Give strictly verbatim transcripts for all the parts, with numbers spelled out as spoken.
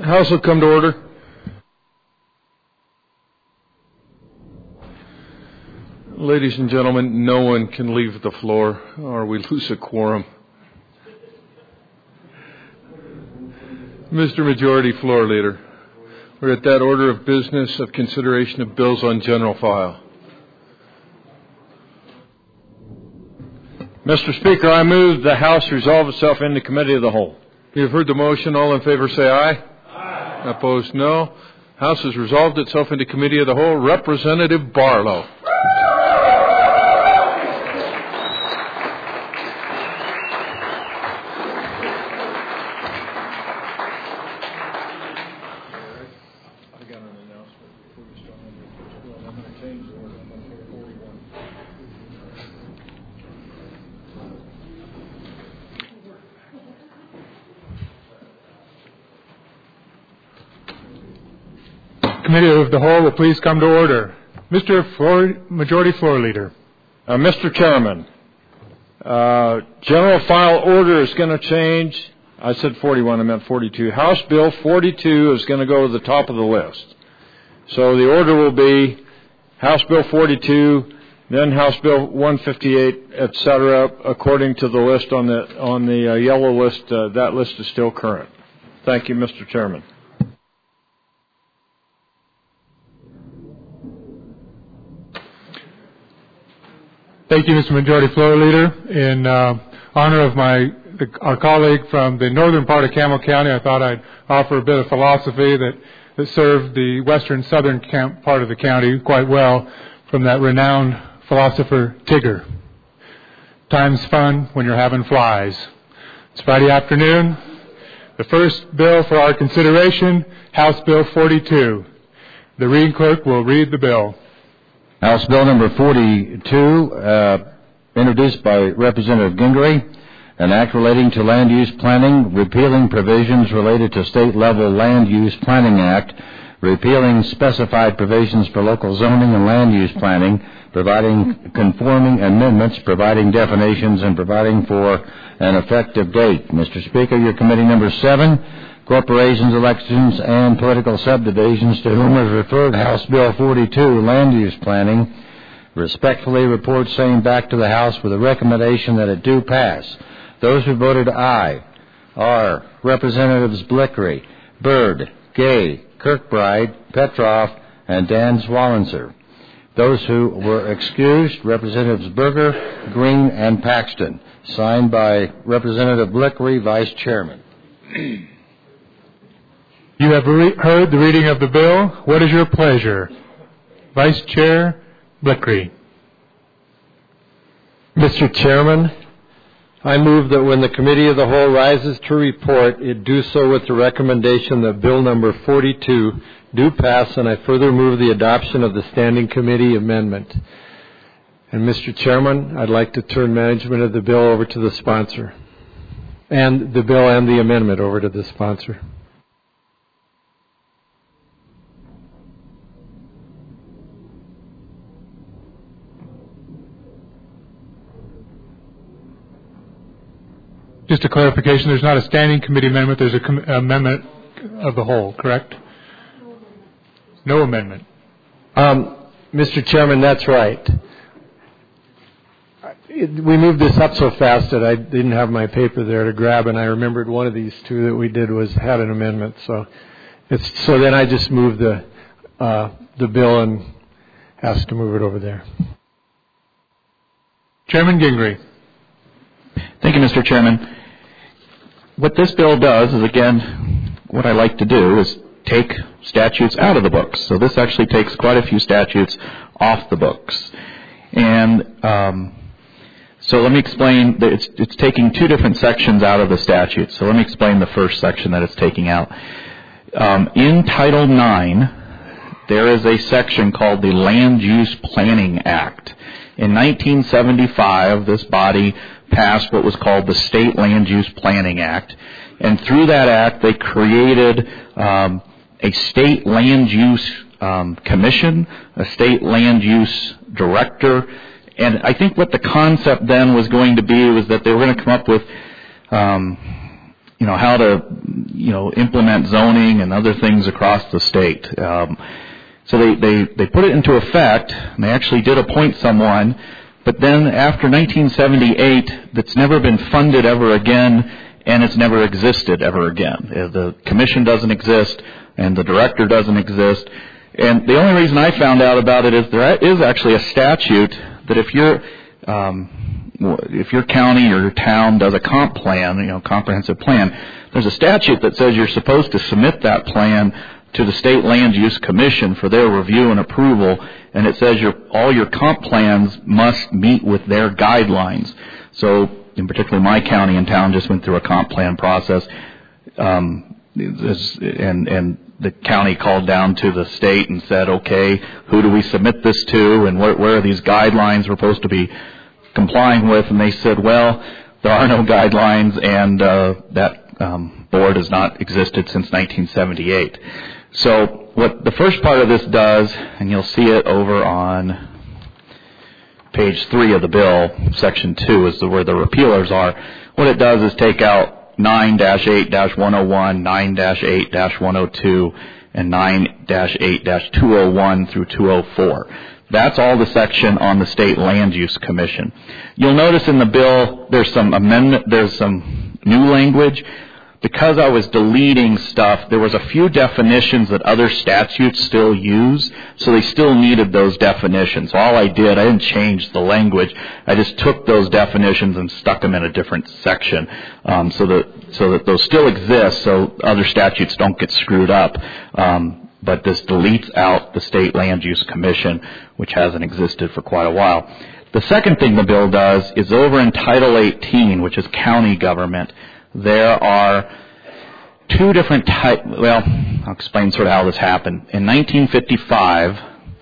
House will come to order. Ladies and gentlemen, no one can leave the floor or we lose a quorum. Mister Majority Floor Leader, we're at that order of business of consideration of bills on general file. Mister Speaker, I move the House resolve itself into Committee of the Whole. You've heard the motion. All in favor say aye. Aye. Opposed, no. House has resolved itself into Committee of the Whole. Representative Barlow. Committee of the Whole will please come to order. Mister Floor, Majority Floor Leader. Uh, Mister Chairman, uh, general file order is going to change. I said forty-one, I meant forty-two. House Bill forty-two is going to go to the top of the list. So the order will be House Bill forty-two, then House Bill one fifty-eight, et cetera, according to the list on the on the uh, yellow list. Uh, that list is still current. Thank you, Mister Chairman. Thank you, Mister Majority Floor Leader. In uh, honor of my our colleague from the northern part of Campbell County, I thought I'd offer a bit of philosophy that, that served the western southern camp part of the county quite well from that renowned philosopher Tigger. Time's fun when you're having flies. It's Friday afternoon. The first bill for our consideration, House Bill forty-two. The reading clerk will read the bill. House Bill number forty-two, uh, introduced by Representative Gingrey, an act relating to land use planning, repealing provisions related to state-level Land Use Planning Act, repealing specified provisions for local zoning and land use planning, providing conforming amendments, providing definitions, and providing for an effective date. Mister Speaker, your committee number seven, Corporations, Elections, and Political Subdivisions, to whom is referred House Bill forty-two, Land Use Planning, respectfully report same back to the House with a recommendation that it do pass. Those who voted aye are Representatives Blickery, Byrd, Gay, Kirkbride, Petroff, and Dan Swallenser. Those who were excused, Representatives Berger, Green, and Paxton. Signed by Representative Blickery, Vice Chairman. You have re- heard the reading of the bill. What is your pleasure? Vice Chair Blickery. Mister Chairman, I move that when the Committee of the Whole rises to report, it do so with the recommendation that Bill number forty-two do pass, and I further move the adoption of the Standing Committee amendment. And Mister Chairman, I'd like to turn management of the bill over to the sponsor, and the bill and the amendment over to the sponsor. Just a clarification, there's not a standing committee amendment, there's a com- amendment of the whole, correct? No amendment. Um, Mister Chairman, that's right. It, we moved this up so fast that I didn't have my paper there to grab, and I remembered one of these two that we did was had an amendment. So, it's so then I just moved the uh, the bill and asked to move it over there. Chairman Gingrey. Thank you, Mister Chairman. What this bill does is, again, what I like to do is take statutes out of the books. So this actually takes quite a few statutes off the books. And um, so let me explain that it's, it's taking two different sections out of the statute. So let me explain the first section that it's taking out. Um, in Title nine, there is a section called the Land Use Planning Act. In nineteen seventy-five, this body passed what was called the State Land Use Planning Act. And through that act, they created um, a state land use um, commission, a state land use director. And I think what the concept then was going to be was that they were going to come up with um, you know, how to, you know, implement zoning and other things across the state. Um, so they, they, they put it into effect, and they actually did appoint someone, but then after nineteen seventy-eight, that's never been funded ever again, and it's never existed ever again. The commission doesn't exist, and the director doesn't exist. And the only reason I found out about it is there is actually a statute that if you're um, if your county or your town does a comp plan, you know, comprehensive plan, there's a statute that says you're supposed to submit that plan to the State Land Use Commission for their review and approval, and it says your all your comp plans must meet with their guidelines. So, in particular, my county and town just went through a comp plan process, um, and and the county called down to the state and said, okay, who do we submit this to, and where, where are these guidelines we're supposed to be complying with? And they said, well, there are no guidelines, and uh, that um, board has not existed since nineteen seventy-eight. So what the first part of this does, and you'll see it over on page three of the bill, section two is the, where the repealers are. What it does is take out nine dash eight dash one oh one, nine dash eight dash one oh two, and nine dash eight dash two oh one through two oh four. That's all the section on the State Land Use Commission. You'll notice in the bill there's some amendment, there's some new language. Because I was deleting stuff, there was a few definitions that other statutes still use, so they still needed those definitions. So all I did, I didn't change the language. I just took those definitions and stuck them in a different section, um, so that so that those still exist, so other statutes don't get screwed up. Um, but this deletes out the State Land Use Commission, which hasn't existed for quite a while. The second thing the bill does is over in Title eighteen, which is county government. There are two different types. Well, I'll explain sort of how this happened. In nineteen fifty-five,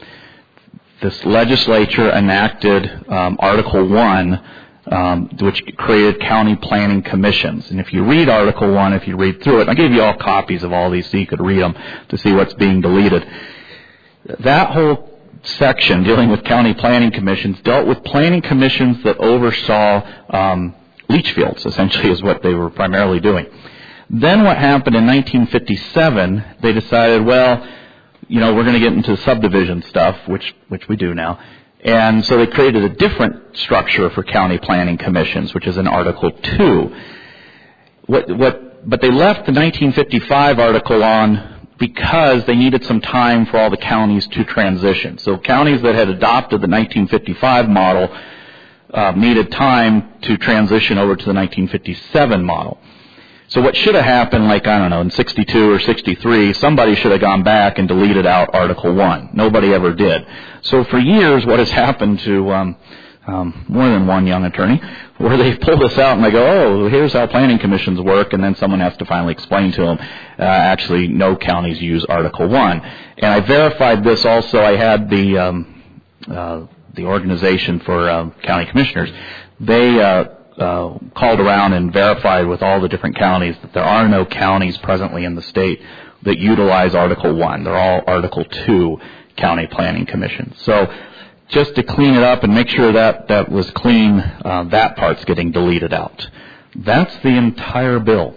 this legislature enacted um, Article one, um, which created county planning commissions. And if you read Article one, if you read through it, I gave you all copies of all these so you could read them to see what's being deleted. That whole section dealing with county planning commissions dealt with planning commissions that oversaw um, leach fields, essentially, is what they were primarily doing. Then what happened in nineteen fifty-seven, they decided, well, you know, we're going to get into subdivision stuff, which which we do now. And so they created a different structure for county planning commissions, which is in Article two. What, what, but they left the nineteen fifty-five article on because they needed some time for all the counties to transition. So counties that had adopted the nineteen fifty-five model Uh, needed time to transition over to the nineteen fifty-seven model. So what should have happened, like, I don't know, in sixty-two or sixty-three, somebody should have gone back and deleted out Article one. Nobody ever did. So for years, what has happened to um, um, more than one young attorney, where they pull this out and they go, oh, here's how planning commissions work, and then someone has to finally explain to them, uh, actually, no counties use Article one. And I verified this also. I had the... Um, uh, the organization for um, county commissioners, they uh, uh, called around and verified with all the different counties that there are no counties presently in the state that utilize Article one. They're all Article two county planning commissions. So just to clean it up and make sure that that was clean, uh, that part's getting deleted out. That's the entire bill.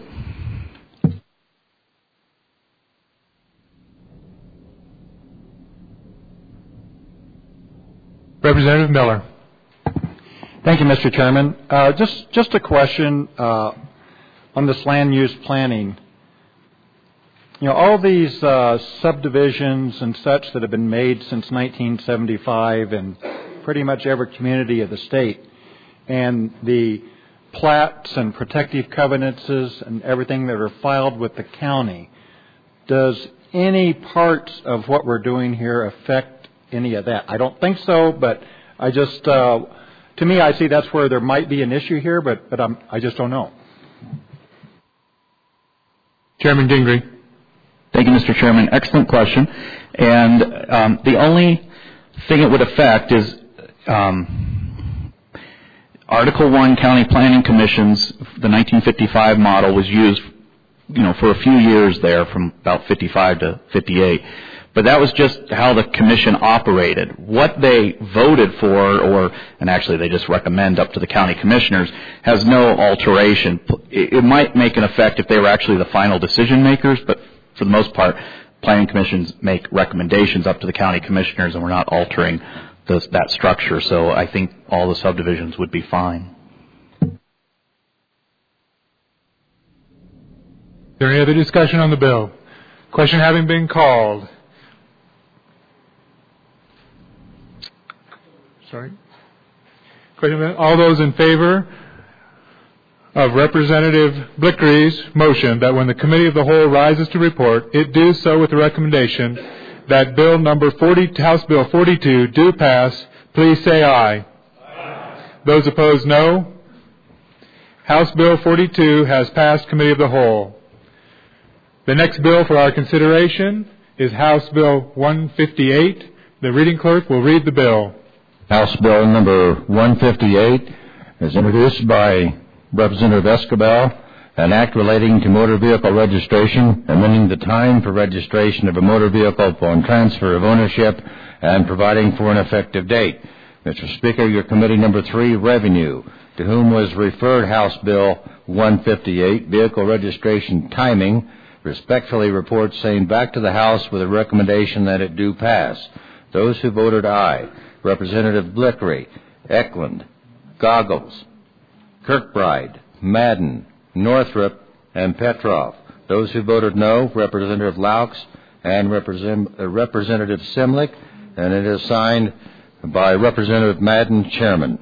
Representative Miller. Thank you, Mister Chairman. Uh, just, just a question uh, on this land use planning. You know, all these uh, subdivisions and such that have been made since nineteen seventy-five in pretty much every community of the state, and the plats and protective covenants and everything that are filed with the county, does any parts of what we're doing here affect any of that? I don't think so, but I just, uh, to me, I see that's where there might be an issue here, but, but I'm, I just don't know. Chairman Gingrey. Thank you, Mister Chairman. Excellent question. And um, the only thing it would affect is um, Article one county planning commissions, the nineteen fifty-five model was used, you know, for a few years there from about fifty-five to fifty-eight. But that was just how the commission operated. What they voted for, or, and actually they just recommend up to the county commissioners, has no alteration. It might make an effect if they were actually the final decision makers, but for the most part, planning commissions make recommendations up to the county commissioners, and we're not altering those, that structure. So I think all the subdivisions would be fine. Is there any other discussion on the bill? Question having been called. Sorry. Question. All those in favor of Representative Blickery's motion that when the Committee of the Whole rises to report, it do so with the recommendation that Bill number forty, House Bill forty-two, do pass, please say aye. Aye. Those opposed, no. House Bill forty-two has passed Committee of the Whole. The next bill for our consideration is House Bill one fifty-eight. The reading clerk will read the bill. House Bill number one fifty-eight is introduced by Representative Escobar, an act relating to motor vehicle registration, amending the time for registration of a motor vehicle upon transfer of ownership, and providing for an effective date. Mister Speaker, your committee number three, Revenue, to whom was referred House Bill one fifty-eight, vehicle registration timing, respectfully reports saying back to the House with a recommendation that it do pass. Those who voted aye: Representative Blickery, Eklund, Goggles, Kirkbride, Madden, Northrup, and Petroff. Those who voted no: Representative Laux and Represent, uh, Representative Simlick, and it is signed by Representative Madden, Chairman.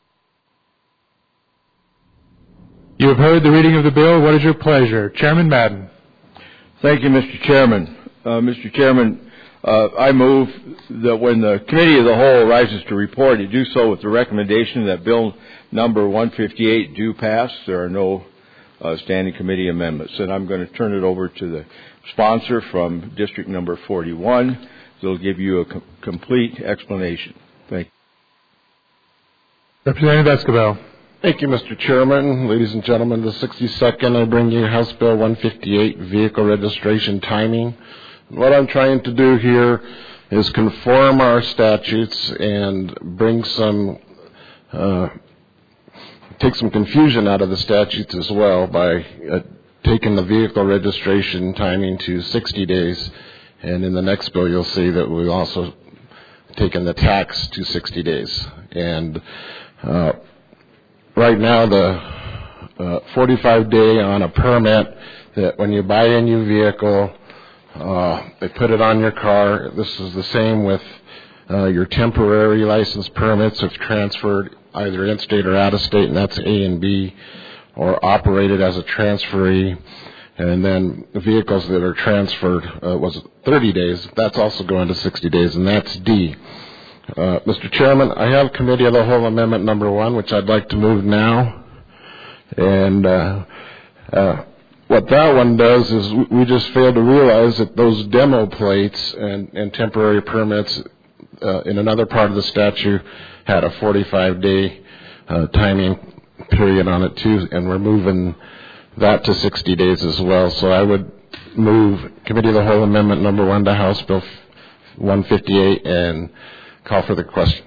You have heard the reading of the bill. What is your pleasure? Chairman Madden. Thank you, Mister Chairman. Uh, Mister Chairman, Uh, I move that when the Committee of the Whole rises to report, it do so with the recommendation that Bill number one fifty-eight do pass. There are no uh, standing committee amendments. And I'm going to turn it over to the sponsor from District number forty-one. They'll give you a com- complete explanation. Thank you. Representative Escobar. Thank you, Mister Chairman. Ladies and gentlemen, the sixty-second, I bring you House Bill one fifty-eight, vehicle registration timing. What I'm trying to do here is conform our statutes and bring some, uh, take some confusion out of the statutes as well by uh, taking the vehicle registration timing to sixty days. And in the next bill, you'll see that we've also taken the tax to sixty days. And uh, right now, the uh, forty-five day on a permit, that when you buy a new vehicle, Uh, they put it on your car. This is the same with uh, your temporary license permits if transferred either in-state or out-of-state, and that's A and B, or operated as a transferee. And then the vehicles that are transferred uh, was thirty days. That's also going to sixty days, and that's D. Uh, Mister Chairman, I have Committee of the Whole Amendment number one, which I'd like to move now. And uh, uh, what that one does is we just fail to realize that those demo plates and, and temporary permits uh, in another part of the statute had a forty-five day uh, timing period on it too, and we're moving that to sixty days as well. So I would move Committee of the Whole Amendment number one to House Bill one fifty-eight and call for the question.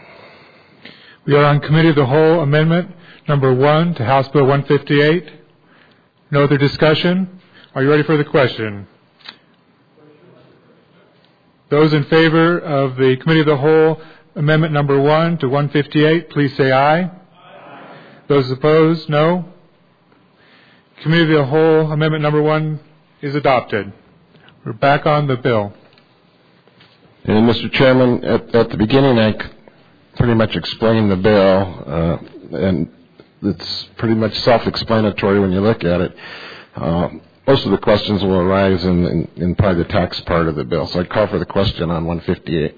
We are on Committee of the Whole Amendment number one to House Bill one fifty-eight. No other discussion? Are you ready for the question? Those in favor of the Committee of the Whole Amendment number one to one fifty-eight, please say aye. Aye. Those opposed, no. Committee of the Whole Amendment number one is adopted. We're back on the bill. And Mister Chairman, at, at the beginning I pretty much explained the bill, uh, and it's pretty much self-explanatory when you look at it. Uh, most of the questions will arise in, in, in probably the tax part of the bill. So I'd call for the question on one fifty-eight.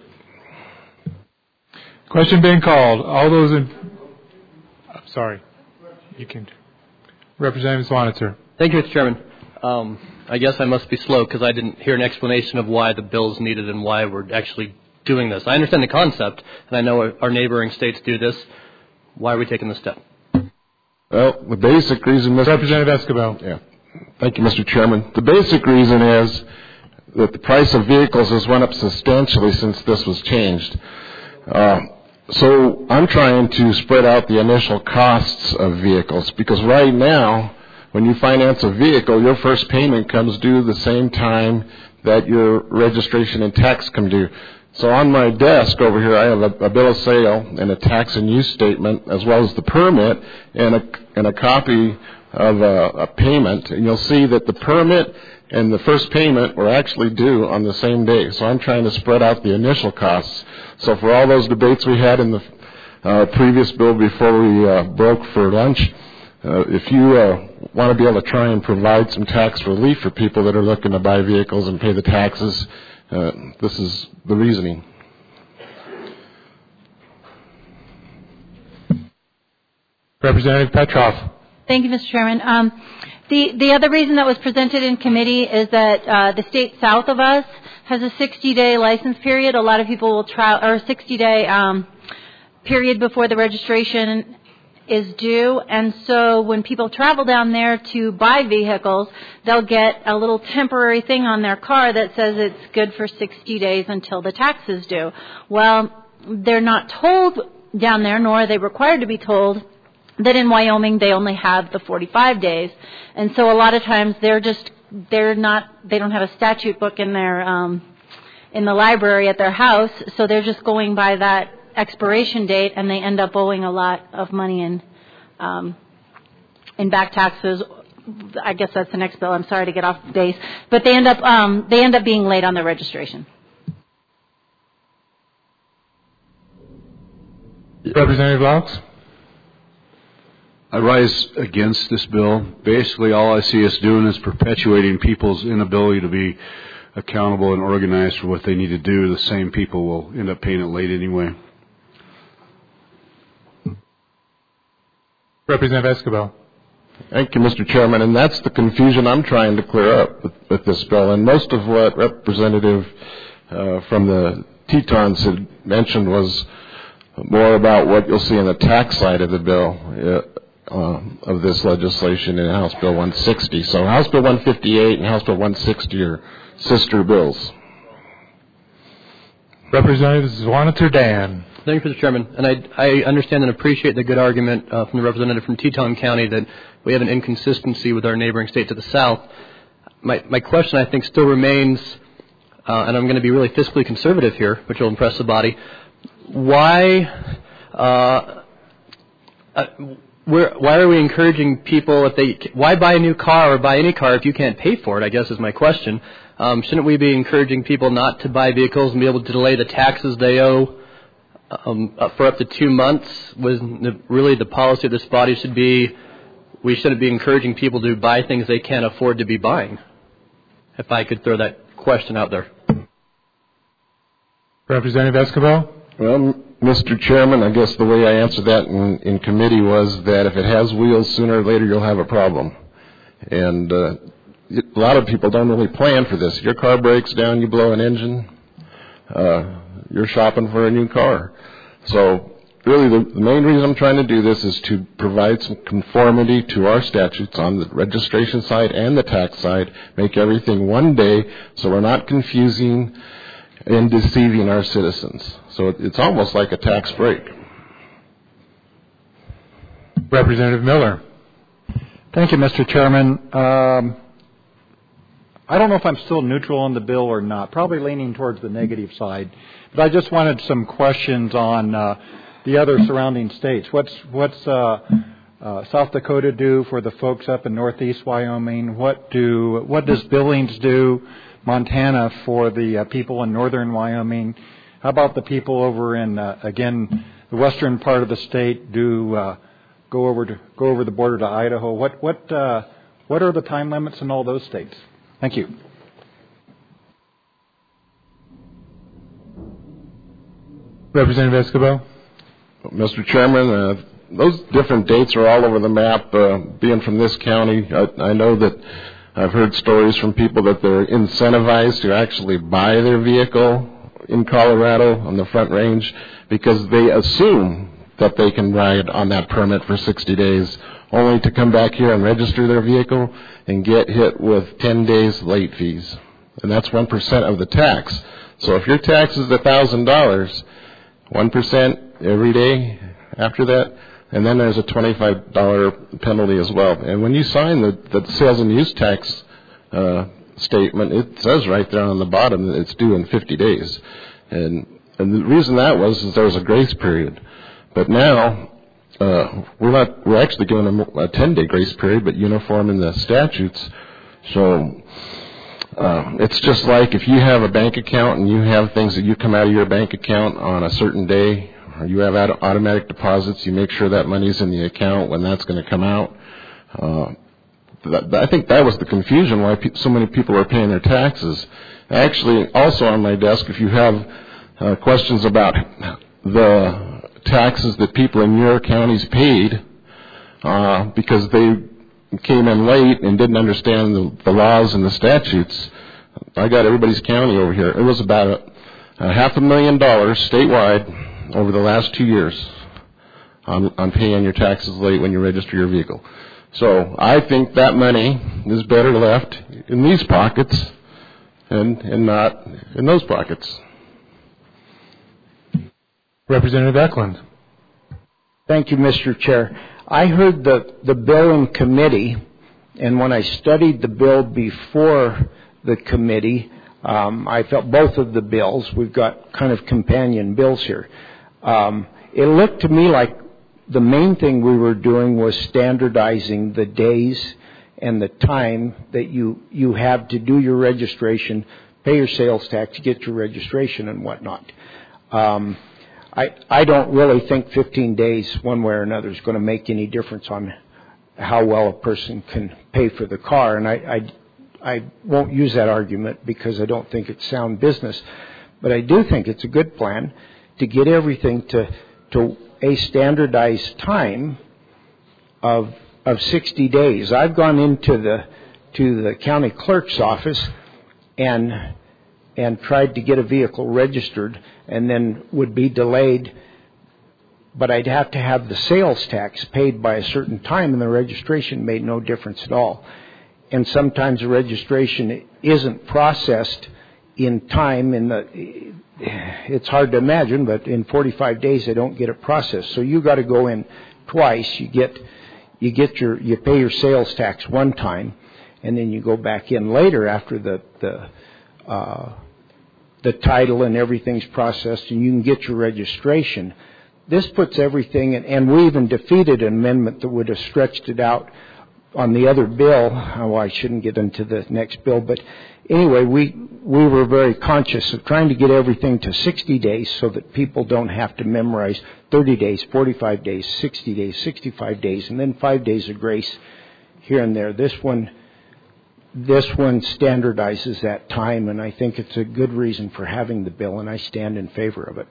Question being called. All those in... I'm sorry. You can... Representative Swanitzer. Thank you, Mister Chairman. Um, I guess I must be slow because I didn't hear an explanation of why the bill is needed and why we're actually doing this. I understand the concept, and I know our neighboring states do this. Why are we taking this step? Well, the basic reason, Mister Representative Escobar. Yeah. Thank you, Mister Chairman. The basic reason is that the price of vehicles has went up substantially since this was changed. Uh, so I'm trying to spread out the initial costs of vehicles, because right now, when you finance a vehicle, your first payment comes due the same time that your registration and tax come due. So on my desk over here, I have a, a bill of sale and a tax and use statement, as well as the permit and a, and a copy of a, a payment. And you'll see that the permit and the first payment were actually due on the same day. So I'm trying to spread out the initial costs. So for all those debates we had in the uh, previous bill before we uh, broke for lunch, uh, if you uh, want to be able to try and provide some tax relief for people that are looking to buy vehicles and pay the taxes, uh, this is the reasoning. Representative Petroff. Thank you, Mister Chairman. Um, the, the other reason that was presented in committee is that uh, the state south of us has a sixty-day license period. A lot of people will try, or a sixty-day um, period before the registration is due. And so when people travel down there to buy vehicles, they'll get a little temporary thing on their car that says it's good for sixty days until the tax is due. Well, they're not told down there, nor are they required to be told, that in Wyoming they only have the forty-five days. And so a lot of times they're just, they're not, they don't have a statute book in their, um, in the library at their house, so they're just going by that expiration date, and they end up owing a lot of money in, um, in back taxes. I guess that's the next bill. I'm sorry to get off base, but they end up, um, they end up being late on their registration. Representative Laux. I rise against this bill. Basically, all I see us doing is perpetuating people's inability to be accountable and organized for what they need to do. The same people will end up paying it late anyway. Representative Escobar. Thank you, Mister Chairman. And that's the confusion I'm trying to clear up with, with this bill. And most of what Representative uh, from the Tetons had mentioned was more about what you'll see in the tax side of the bill. Uh, Uh, of this legislation in House Bill one sixty. So House Bill one fifty-eight and House Bill one sixty are sister bills. Representative Zwaniter Dan. Thank you, Mister Chairman. And I, I understand and appreciate the good argument uh, from the representative from Teton County that we have an inconsistency with our neighboring state to the south. My, my question, I think, still remains, uh, and I'm going to be really fiscally conservative here, which will impress the body. Why... Uh, uh, We're, why are we encouraging people if they why buy a new car or buy any car if you can't pay for it? I guess is my question. Um, shouldn't we be encouraging people not to buy vehicles and be able to delay the taxes they owe um, for up to two months? Was the, really the policy of this body should be we shouldn't be encouraging people to buy things they can't afford to be buying? If I could throw that question out there. Representative Escobar. Well, Mister Chairman, I guess the way I answered that in, in committee was that if it has wheels, sooner or later you'll have a problem. And uh, a lot of people don't really plan for this. Your car breaks down, you blow an engine, uh, you're shopping for a new car. So really the, the main reason I'm trying to do this is to provide some conformity to our statutes on the registration side and the tax side, make everything one day so we're not confusing and deceiving our citizens. So it's almost like a tax break. Representative Miller. Thank you, Mister Chairman. Um, I don't know if I'm still neutral on the bill or not, probably leaning towards the negative side. But I just wanted some questions on uh, the other surrounding states. What's, what's uh, uh, South Dakota do for the folks up in northeast Wyoming? What, do, what does Billings do, Montana, for the uh, people in northern Wyoming? How about the people over in, uh, again, the western part of the state? Do uh, go over to go over the border to Idaho? What what uh, what are the time limits in all those states? Thank you. Representative Escobar. Mister Chairman, uh, those different dates are all over the map. Uh, being from this county, I, I know that I've heard stories from people that they're incentivized to actually buy their vehicle in Colorado on the Front Range because they assume that they can ride on that permit for sixty days, only to come back here and register their vehicle and get hit with ten days late fees. and that's one percent of the tax. So if your tax is one thousand dollars, one percent every day after that, and then there's a twenty-five dollars penalty as well. And when you sign the, the sales and use tax uh, statement, it says right there on the bottom that it's due in fifty days. And, and the reason that was is there was a grace period. But now, uh, we're not, we're actually giving them a ten-day grace period, but uniform in the statutes. So uh, it's just like if you have a bank account and you have things that you come out of your bank account on a certain day, or you have automatic deposits, you make sure that money's in the account when that's going to come out. Uh, that, I think that was the confusion why pe- so many people are paying their taxes. Actually, also on my desk, if you have uh, questions about the taxes that people in your counties paid uh, because they came in late and didn't understand the, the laws and the statutes, I got everybody's county over here. It was about a, a half a million dollars statewide over the last two years on, on paying your taxes late when you register your vehicle. So I think that money is better left in these pockets and, and not in those pockets. Representative Eklund. Thank you, Mister Chair. I heard the, the bill in committee, and when I studied the bill before the committee, um, I felt both of the bills, we've got kind of companion bills here. Um, it looked to me like the main thing we were doing was standardizing the days and the time that you, you have to do your registration, pay your sales tax, get your registration and whatnot. Um, I, I don't really think fifteen days one way or another is going to make any difference on how well a person can pay for the car. And I, I, I won't use that argument because I don't think it's sound business. But I do think it's a good plan to get everything to, to a standardized time of, of sixty days. I've gone into the, to the county clerk's office and and tried to get a vehicle registered and then would be delayed, but I'd have to have the sales tax paid by a certain time, and the registration made no difference at all. And sometimes the registration isn't processed in time. In the, it's hard to imagine, but in forty-five days they don't get it processed. So you got to go in twice. You get you get your you pay your sales tax one time, and then you go back in later after the the uh, the title and everything's processed, and you can get your registration. This puts everything, in, and we even defeated an amendment that would have stretched it out on the other bill. Oh, I shouldn't get into the next bill, but anyway, we we were very conscious of trying to get everything to sixty days so that people don't have to memorize thirty days, forty-five days, sixty days, sixty-five days, and then five days of grace here and there. This one This one standardizes that time, and I think it's a good reason for having the bill, and I stand in favor of it.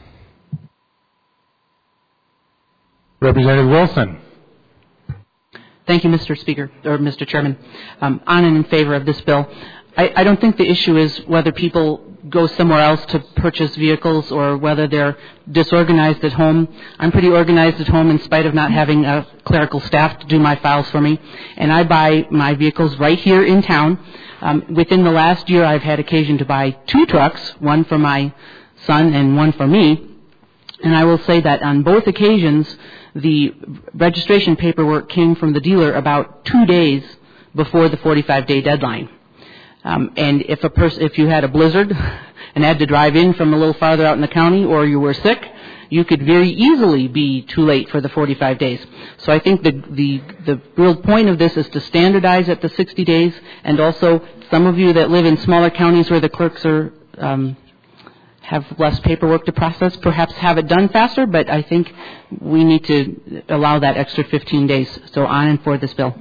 Representative Wilson. Thank you, Mister Speaker, or Mister Chairman. Um, on and in favor of this bill. I, I don't think the issue is whether people go somewhere else to purchase vehicles or whether they're disorganized at home. I'm pretty organized at home in spite of not having a clerical staff to do my files for me. And I buy my vehicles right here in town. Um, within the last year, I've had occasion to buy two trucks, one for my son and one for me. And I will say that on both occasions, the registration paperwork came from the dealer about two days before the forty-five day deadline. Um, and if a person, if you had a blizzard and had to drive in from a little farther out in the county, or you were sick, you could very easily be too late for the forty-five days. So I think the the the real point of this is to standardize at the sixty days, and also some of you that live in smaller counties where the clerks are um, have less paperwork to process, perhaps have it done faster. But I think we need to allow that extra fifteen days. So on and for this bill.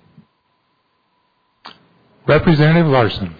Representative Larson.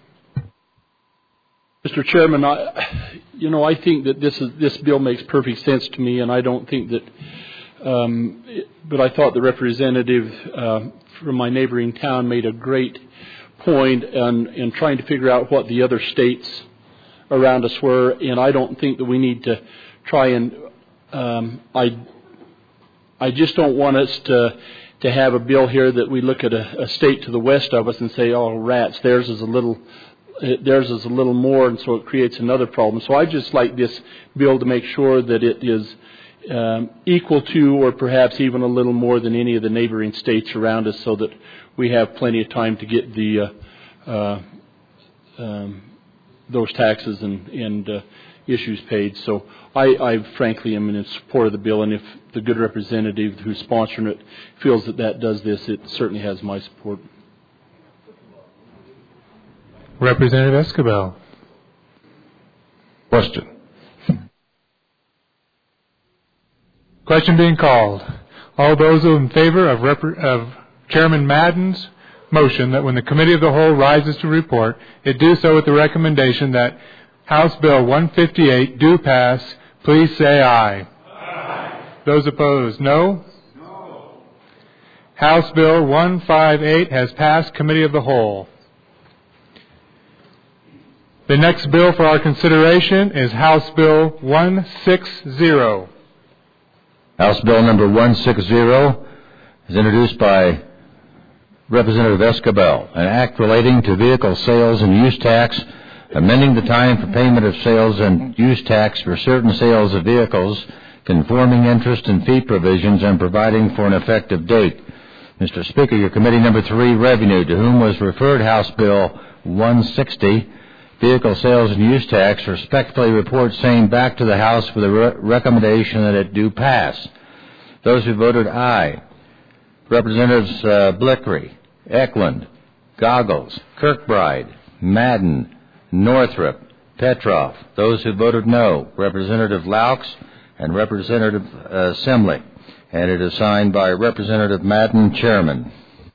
Mister Chairman, I, you know, I think that this is this bill makes perfect sense to me, and I don't think that. Um, it, but I thought the representative uh, from my neighboring town made a great point in, in trying to figure out what the other states around us were, and I don't think that we need to try and. Um, I. I just don't want us to. to have a bill here that we look at a, a state to the west of us and say, oh, rats, theirs is a little it, theirs is a little more, and so it creates another problem. So I just like this bill to make sure that it is um, equal to, or perhaps even a little more than any of the neighboring states around us, so that we have plenty of time to get the uh, uh, um, those taxes and, and uh, issues paid. So I, I frankly am in support of the bill, and if the good representative who's sponsoring it feels that that does this, it certainly has my support. Representative Escobar. Question. Question being called. All those in favor of, Rep- of Chairman Madden's motion that when the Committee of the Whole rises to report, it do so with the recommendation that House Bill one fifty-eight do pass, please say aye. Aye. Those opposed, no? No. House Bill one fifty-eight has passed Committee of the Whole. The next bill for our consideration is House Bill one sixty. House Bill number one sixty is introduced by Representative Escobar, an act relating to vehicle sales and use tax, amending the time for payment of sales and use tax for certain sales of vehicles, conforming interest and fee provisions, and providing for an effective date. Mister Speaker, your committee number three, Revenue, to whom was referred House Bill one sixty, vehicle sales and use tax, respectfully report same back to the House with a re- recommendation that it do pass. Those who voted aye: Representatives uh, Blickery, Eklund, Goggles, Kirkbride, Madden, Northrup, Petroff. Those who voted no: Representative Laux and Representative uh, Semlich. And it is signed by Representative Madden, Chairman.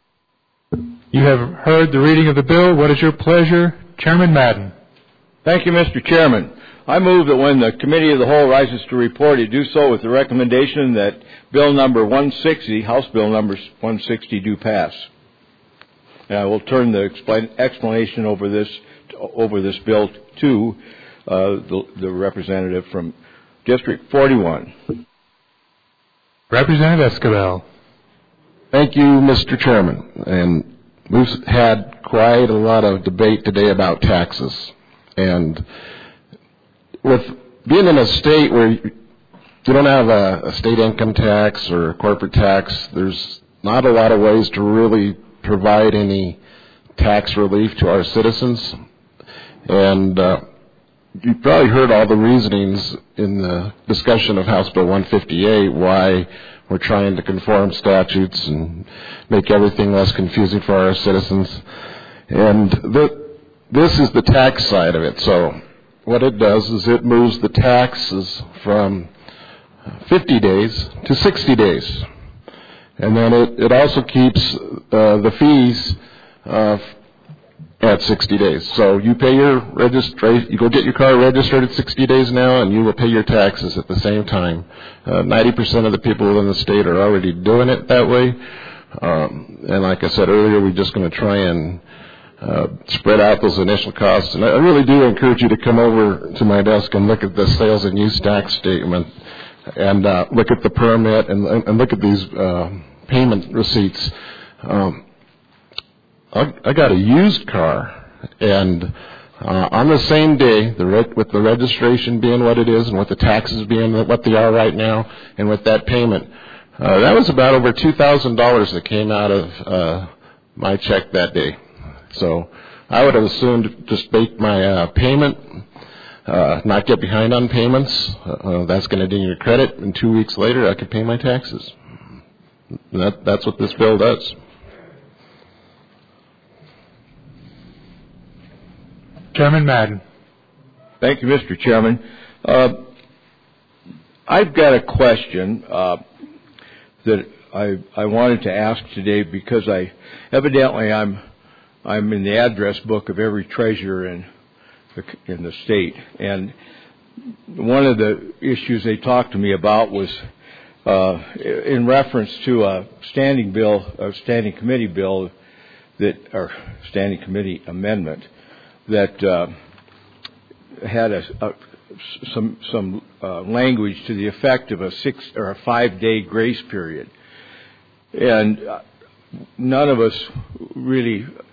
You have heard the reading of the bill. What is your pleasure, Chairman Madden? Thank you, Mister Chairman. I move that when the Committee of the Whole rises to report, it do so with the recommendation that Bill number one sixty, House Bill number one sixty, do pass. And I will turn the explain, explanation over this over this bill to uh, the, the representative from District forty-one. Representative Escobar. Thank you, Mister Chairman. And we've had quite a lot of debate today about taxes. And with being in a state where you don't have a, a state income tax or a corporate tax, there's not a lot of ways to really provide any tax relief to our citizens. And uh, you probably heard all the reasonings in the discussion of House Bill one fifty-eight, why we're trying to conform statutes and make everything less confusing for our citizens. And the, this is the tax side of it. So what it does is it moves the taxes from fifty days to sixty days. And then it, it also keeps uh, the fees uh, at sixty days. So you pay your registration, you go get your car registered at sixty days now, and you will pay your taxes at the same time. Uh, ninety percent of the people in the state are already doing it that way. Um, and like I said earlier, we're just going to try and uh, spread out those initial costs. And I really do encourage you to come over to my desk and look at the sales and use tax statement, and uh, look at the permit, and, and look at these uh, payment receipts. Um, I, I got a used car, and uh, on the same day, the re- with the registration being what it is, and with the taxes being what they are right now, and with that payment, uh, that was about over two thousand dollars that came out of uh, my check that day. So I would have assumed just make my uh, payment, uh, not get behind on payments. Uh, that's going to ding your credit, and two weeks later, I could pay my taxes. That, that's what this bill does. Chairman Madden. Thank you, Mister Chairman. Uh, I've got a question uh, that I I wanted to ask today, because I evidently I'm I'm in the address book of every treasurer in the, in the state, and one of the issues they talked to me about was uh, in reference to a standing bill, a standing committee bill that, or standing committee amendment that uh, had a, a, some some uh, language to the effect of a six or a five day grace period, and none of us really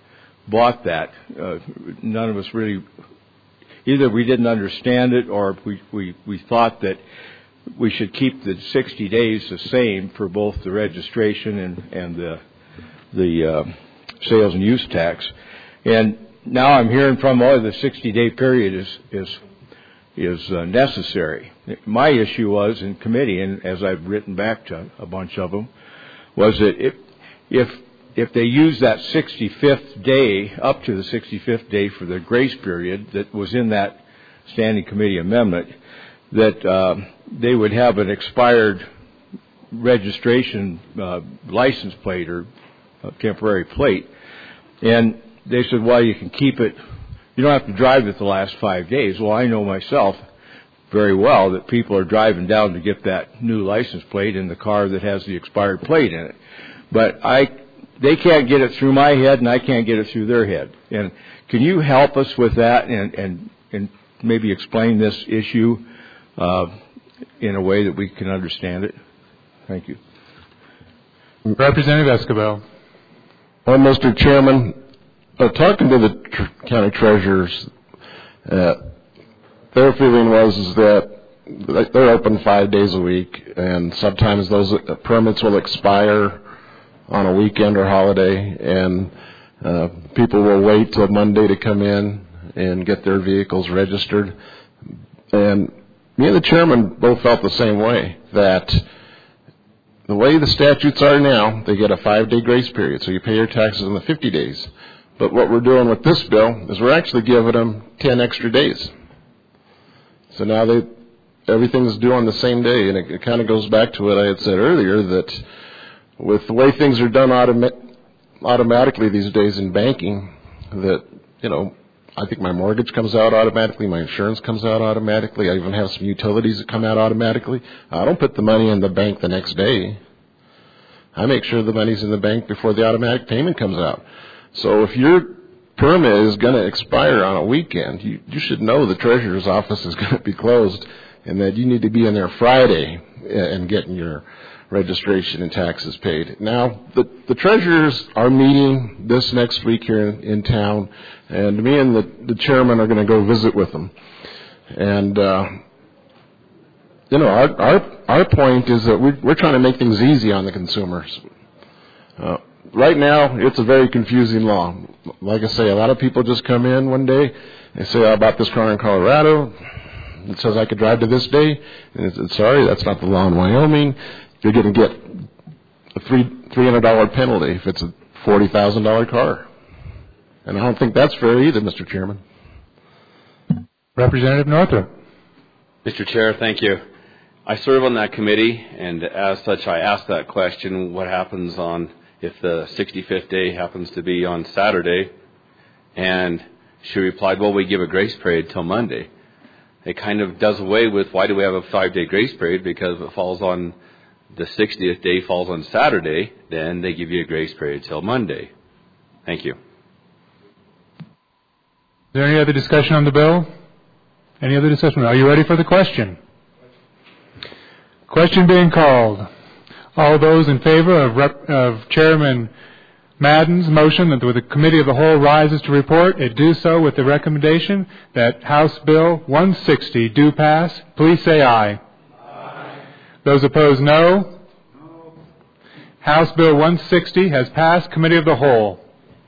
bought that. Uh, none of us really, either we didn't understand it or we, we, we thought that we should keep the sixty days the same for both the registration and, and the, the uh, sales and use tax. And now I'm hearing from, oh, the sixty-day period is is is uh, necessary. My issue was in committee, and as I've written back to a bunch of them, was that if if if they use that sixty-fifth day, up to the sixty-fifth day for the grace period that was in that standing committee amendment, that uh, they would have an expired registration uh, license plate or a temporary plate. And they said, well, you can keep it. You don't have to drive it the last five days. Well, I know myself very well that people are driving down to get that new license plate in the car that has the expired plate in it. But I, they can't get it through my head, and I can't get it through their head. And can you help us with that and, and, and maybe explain this issue uh, in a way that we can understand it? Thank you. Representative Escobar. Well, Mister Chairman, uh, talking to the tr- county treasurers, uh, their feeling was is that they're open five days a week, and sometimes those permits will expire on a weekend or holiday, and uh, people will wait till Monday to come in and get their vehicles registered. And me and the chairman both felt the same way, that the way the statutes are now, they get a five-day grace period, so you pay your taxes in the fifty days. But what we're doing with this bill is we're actually giving them ten extra days. So now they everything's due on the same day, and it, it kind of goes back to what I had said earlier, that with the way things are done automa- automatically these days in banking, that, you know, I think my mortgage comes out automatically, my insurance comes out automatically, I even have some utilities that come out automatically. I don't put the money in the bank the next day. I make sure the money's in the bank before the automatic payment comes out. So if your permit is going to expire on a weekend, you, you should know the treasurer's office is going to be closed and that you need to be in there Friday and getting your registration and taxes paid. Now, the, the treasurers are meeting this next week here in, in town, and me and the, the chairman are going to go visit with them. And, uh, you know, our, our, our point is that we're, we're trying to make things easy on the consumers. Uh, right now, it's a very confusing law. Like I say, a lot of people just come in one day, they say, I bought this car in Colorado. It says I could drive to this day. And it's, it's sorry, that's not the law in Wyoming. You're going to get a three three hundred dollar penalty if it's a forty thousand dollar car, and I don't think that's fair either, Mister Chairman. Representative Northrup. Mister Chair, thank you. I serve on that committee, and as such, I asked that question: what happens on if the sixty-fifth day happens to be on Saturday? And she replied, "Well, we give a grace period till Monday." It kind of does away with why do we have a five-day grace period, because if it falls on the sixtieth day falls on Saturday, then they give you a grace period till Monday. Thank you. Is there any other discussion on the bill? Any other discussion? Are you ready for the question? Question being called. All those in favor of, Rep- of Chairman Madden's motion that the Committee of the Whole rises to report, it do so with the recommendation that House Bill one sixty do pass, please say aye. Those opposed, no. No. House Bill one sixty has passed Committee of the Whole.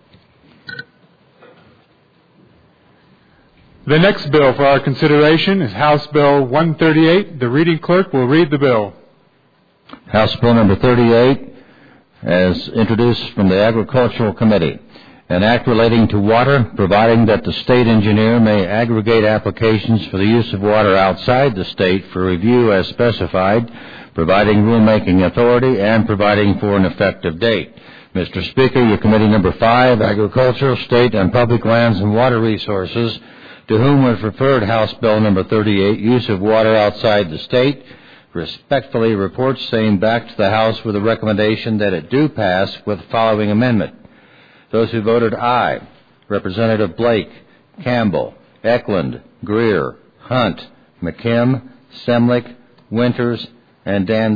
The next bill for our consideration is House Bill one thirty-eight. The reading clerk will read the bill. House Bill number thirty-eight, as introduced from the Agricultural Committee. An act relating to water, providing that the state engineer may aggregate applications for the use of water outside the state for review as specified, providing rulemaking authority, and providing for an effective date. Mister Speaker, your committee number five, Agricultural, State, and Public Lands and Water Resources, to whom was referred House Bill number thirty-eight, use of water outside the state, respectfully reports same back to the House with a recommendation that it do pass with the following amendment. Those who voted aye: Representative Blake, Campbell, Eklund, Greer, Hunt, McKim, Semlich, Winters, and Dan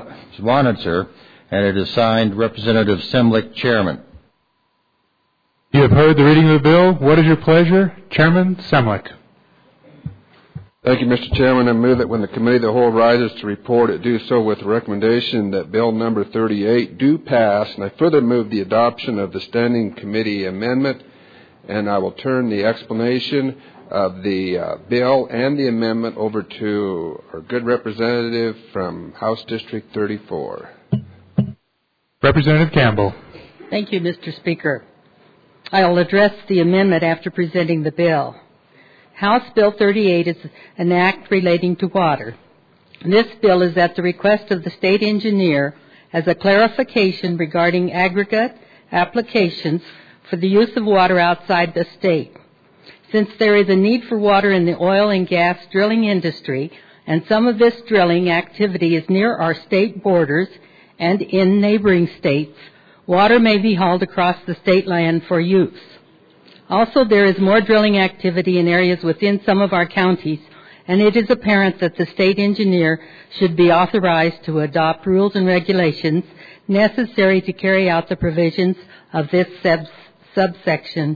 Zwanitzer, and it is signed Representative Semlich, Chairman. You have heard the reading of the bill. What is your pleasure? Chairman Semlik. Thank you, Mister Chairman. I move that when the committee of the whole rises to report, it do so with the recommendation that Bill number thirty-eight do pass, and I further move the adoption of the Standing Committee amendment, and I will turn the explanation of the uh, bill and the amendment over to our good representative from House District thirty-four. Representative Campbell. Thank you, Mister Speaker. I will address the amendment after presenting the bill. House Bill thirty-eight is an act relating to water. This bill is at the request of the state engineer as a clarification regarding aggregate applications for the use of water outside the state. Since there is a need for water in the oil and gas drilling industry, and some of this drilling activity is near our state borders and in neighboring states, water may be hauled across the state land for use. Also, there is more drilling activity in areas within some of our counties, and it is apparent that the state engineer should be authorized to adopt rules and regulations necessary to carry out the provisions of this sub- subsection.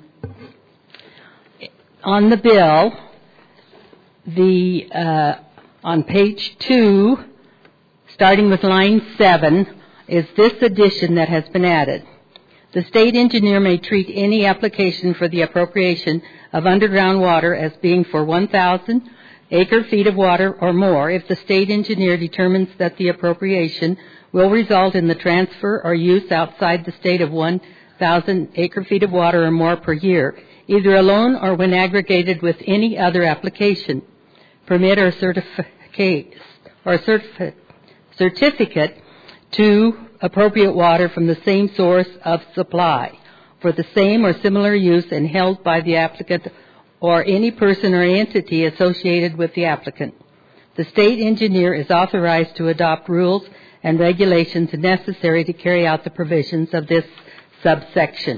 On the bill, the uh, on page two, starting with line seven, is this addition that has been added. The state engineer may treat any application for the appropriation of underground water as being for one thousand acre feet of water or more if the state engineer determines that the appropriation will result in the transfer or use outside the state of one thousand acre feet of water or more per year, either alone or when aggregated with any other application, permit or certificate or certifi- certificate to appropriate water from the same source of supply for the same or similar use and held by the applicant or any person or entity associated with the applicant. The state engineer is authorized to adopt rules and regulations necessary to carry out the provisions of this subsection.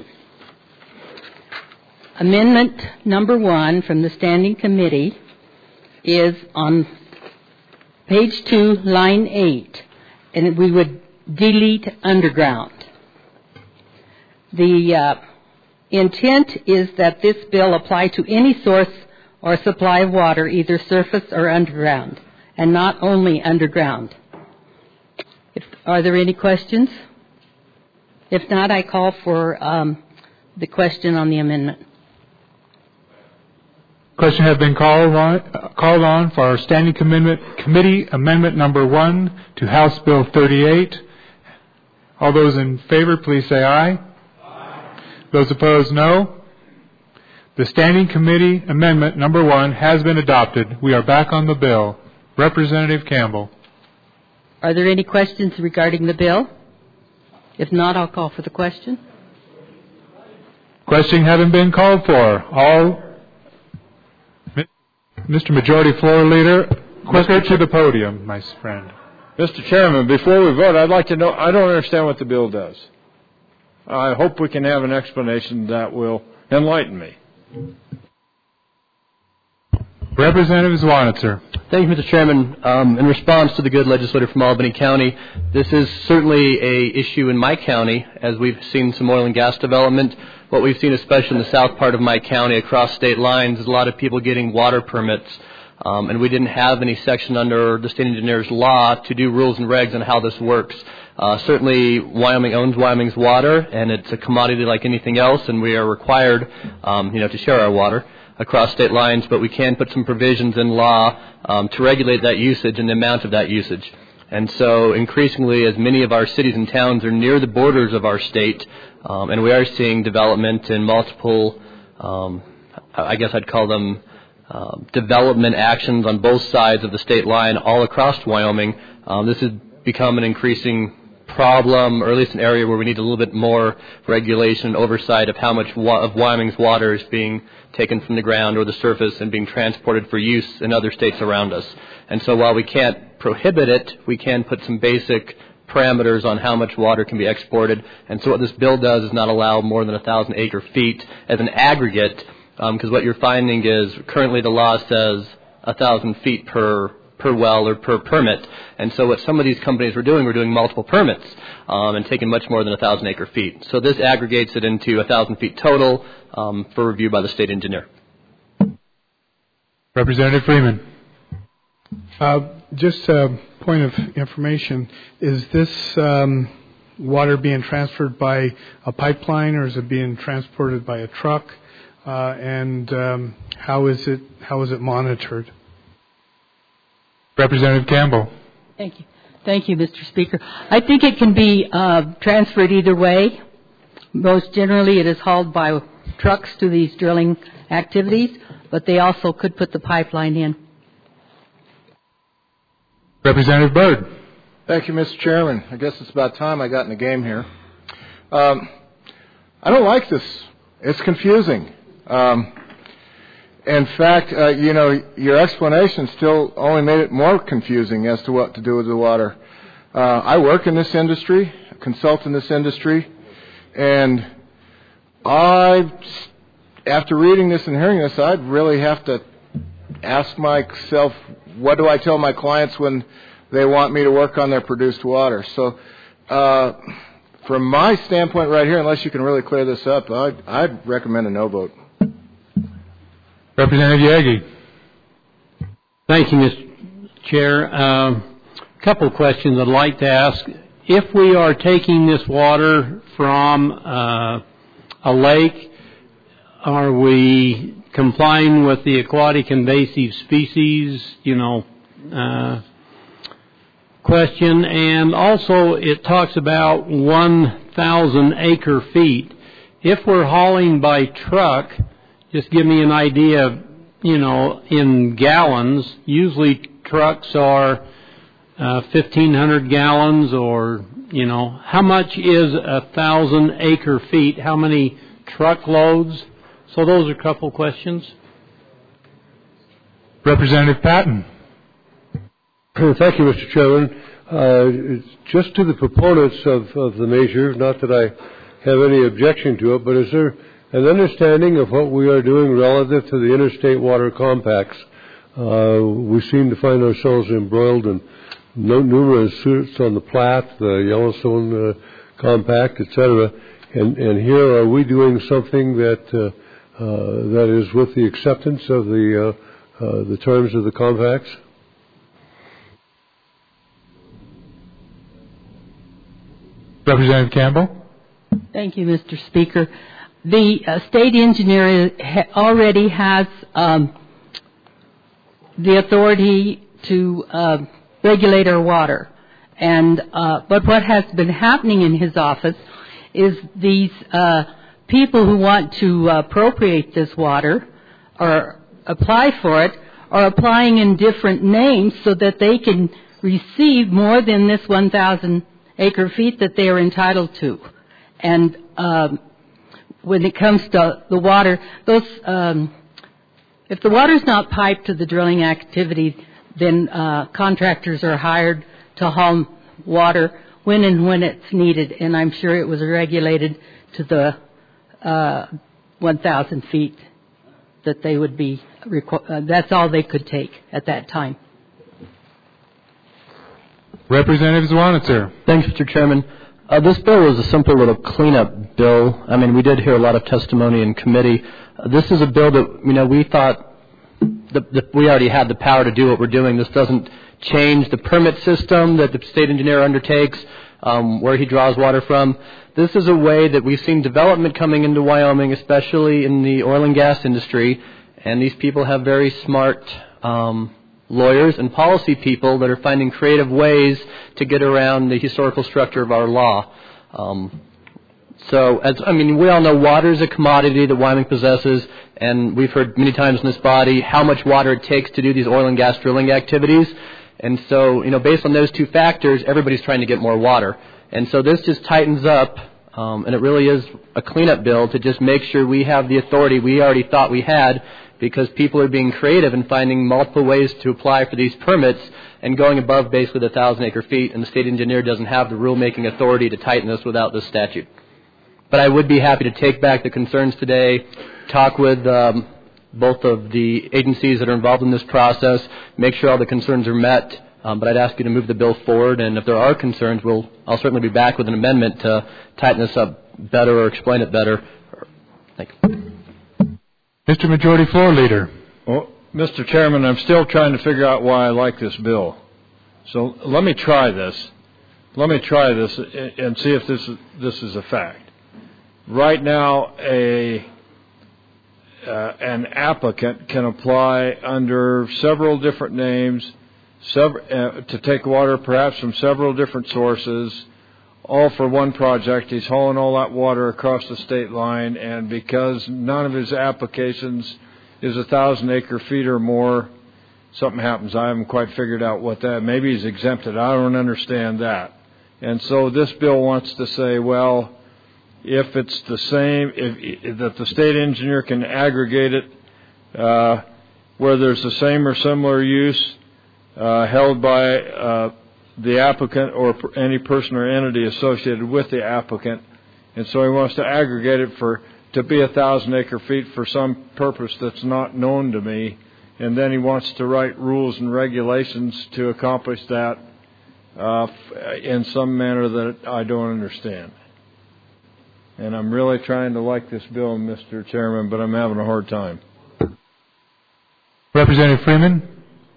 Amendment number one from the Standing Committee is on page two, line eight, and we would delete underground. The uh, intent is that this bill apply to any source or supply of water, either surface or underground, and not only underground. If, are there any questions? If not, I call for um, the question on the amendment. Question has been called on, uh, called on for our Standing Committee Amendment number one to House Bill thirty-eight. All those in favor, please say aye. Aye. Those opposed, no. The Standing Committee Amendment number one has been adopted. We are back on the bill. Representative Campbell. Are there any questions regarding the bill? If not, I'll call for the question. Question having been called for. All, Mister Majority Floor Leader, quicker to the podium, my friend. Mister Chairman, before we vote, I'd like to know, I don't understand what the bill does. I hope we can have an explanation that will enlighten me. Representative Zwanitzer. Thank you, Mister Chairman. Um, in response to the good legislator from Albany County, this is certainly a issue in my county, as we've seen some oil and gas development. What we've seen, especially in the south part of my county across state lines, is a lot of people getting water permits. Um, and we didn't have any section under the state engineer's law to do rules and regs on how this works. Uh, certainly, Wyoming owns Wyoming's water, and it's a commodity like anything else, and we are required, um, you know, to share our water across state lines. But we can put some provisions in law um, to regulate that usage and the amount of that usage. And so, increasingly, as many of our cities and towns are near the borders of our state, um, and we are seeing development in multiple, um, I guess I'd call them. Uh, development actions on both sides of the state line all across Wyoming. Um, this has become an increasing problem, or at least an area where we need a little bit more regulation and oversight of how much wa- of Wyoming's water is being taken from the ground or the surface and being transported for use in other states around us. And so while we can't prohibit it, we can put some basic parameters on how much water can be exported. And so what this bill does is not allow more than one thousand acre feet as an aggregate, because um, what you're finding is currently the law says one thousand feet per per well or per permit. And so what some of these companies were doing were doing multiple permits um, and taking much more than one thousand acre feet. So this aggregates it into one thousand feet total um, for review by the state engineer. Representative Freeman. Uh, just a point of information. Is this um, water being transferred by a pipeline or is it being transported by a truck? Uh, and um, how is it how is it monitored? Representative Campbell. Thank you. Thank you, Mister Speaker. I think it can be uh, transferred either way. Most generally, it is hauled by trucks to these drilling activities, but they also could put the pipeline in. Representative Byrd. Thank you, Mister Chairman. I guess it's about time I got in the game here. Um, I don't like this. It's confusing. Um, in fact, uh, you know, your explanation still only made it more confusing as to what to do with the water. Uh, I work in this industry, consult in this industry, and I, after reading this and hearing this, I'd really have to ask myself, what do I tell my clients when they want me to work on their produced water? So, uh, from my standpoint right here, unless you can really clear this up, I'd, I'd recommend a no vote. Representative Yagi. Thank you, Mister Chair. A uh, couple of questions I'd like to ask. If we are taking this water from uh, a lake, are we complying with the aquatic invasive species, you know, uh, question? And also it talks about one thousand acre feet. If we're hauling by truck, just give me an idea, you know, in gallons. Usually trucks are uh, fifteen hundred gallons or, you know, how much is a thousand acre feet? How many truckloads? So those are a couple questions. Representative Patton. Thank you, Mister Chairman. Uh, just to the proponents of, of the measure, not that I have any objection to it, but is there an understanding of what we are doing relative to the interstate water compacts? Uh, we seem to find ourselves embroiled in no, numerous suits on the Platte, the Yellowstone uh, compact, et cetera. And, and here, are we doing something that uh, uh, that is with the acceptance of the uh, uh, the terms of the compacts? Representative Campbell. Thank you, Mister Speaker. The uh, state engineer ha- already has um, the authority to uh, regulate our water, and uh, but what has been happening in his office is these uh, people who want to appropriate this water or apply for it are applying in different names so that they can receive more than this one thousand acre feet that they are entitled to. And um, when it comes to the water, those um, if the water is not piped to the drilling activity, then uh, contractors are hired to haul water when and when it's needed. And I'm sure it was regulated to the uh, one thousand feet that they would be. Requ- uh, that's all they could take at that time. Representative Zwanitzer. Thanks, Mister Chairman. Uh, this bill is a simple little cleanup bill. I mean, we did hear a lot of testimony in committee. Uh, this is a bill that, you know, we thought that, that we already had the power to do what we're doing. This doesn't change the permit system that the state engineer undertakes, um, where he draws water from. This is a way that we've seen development coming into Wyoming, especially in the oil and gas industry, and these people have very smart um lawyers and policy people that are finding creative ways to get around the historical structure of our law. Um, so, as I mean, we all know water is a commodity that Wyoming possesses, and we've heard many times in this body how much water it takes to do these oil and gas drilling activities. And so, you know, based on those two factors, everybody's trying to get more water. And so this just tightens up, um, and it really is a cleanup bill to just make sure we have the authority we already thought we had, because people are being creative and finding multiple ways to apply for these permits and going above basically the thousand acre feet, and the state engineer doesn't have the rulemaking authority to tighten this without this statute. But I would be happy to take back the concerns today, talk with um, both of the agencies that are involved in this process, make sure all the concerns are met. Um, but I'd ask you to move the bill forward, and if there are concerns, we'll, I'll certainly be back with an amendment to tighten this up better or explain it better. Thank you. Mister Majority Floor Leader. Well, Mister Chairman, I'm still trying to figure out why I like this bill. So let me try this. Let me try this and see if this is, this is a fact. Right now, a uh, an applicant can apply under several different names several, uh, to take water perhaps from several different sources, all for one project. He's hauling all that water across the state line, and because none of his applications is a thousand acre feet or more, something happens. I haven't quite figured out what that, maybe he's exempted. I don't understand that. And so this bill wants to say, well, if it's the same, if, if that the state engineer can aggregate it uh, where there's the same or similar use uh, held by uh, the applicant or any person or entity associated with the applicant, and so he wants to aggregate it for to be a thousand acre feet for some purpose that's not known to me, and then he wants to write rules and regulations to accomplish that uh, in some manner that I don't understand. And I'm really trying to like this bill, Mister Chairman, but I'm having a hard time. Representative Freeman.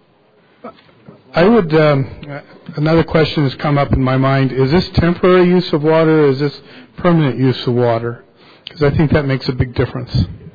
I would, um, another question has come up in my mind. Is this temporary use of water or is this permanent use of water? Because I think that makes a big difference.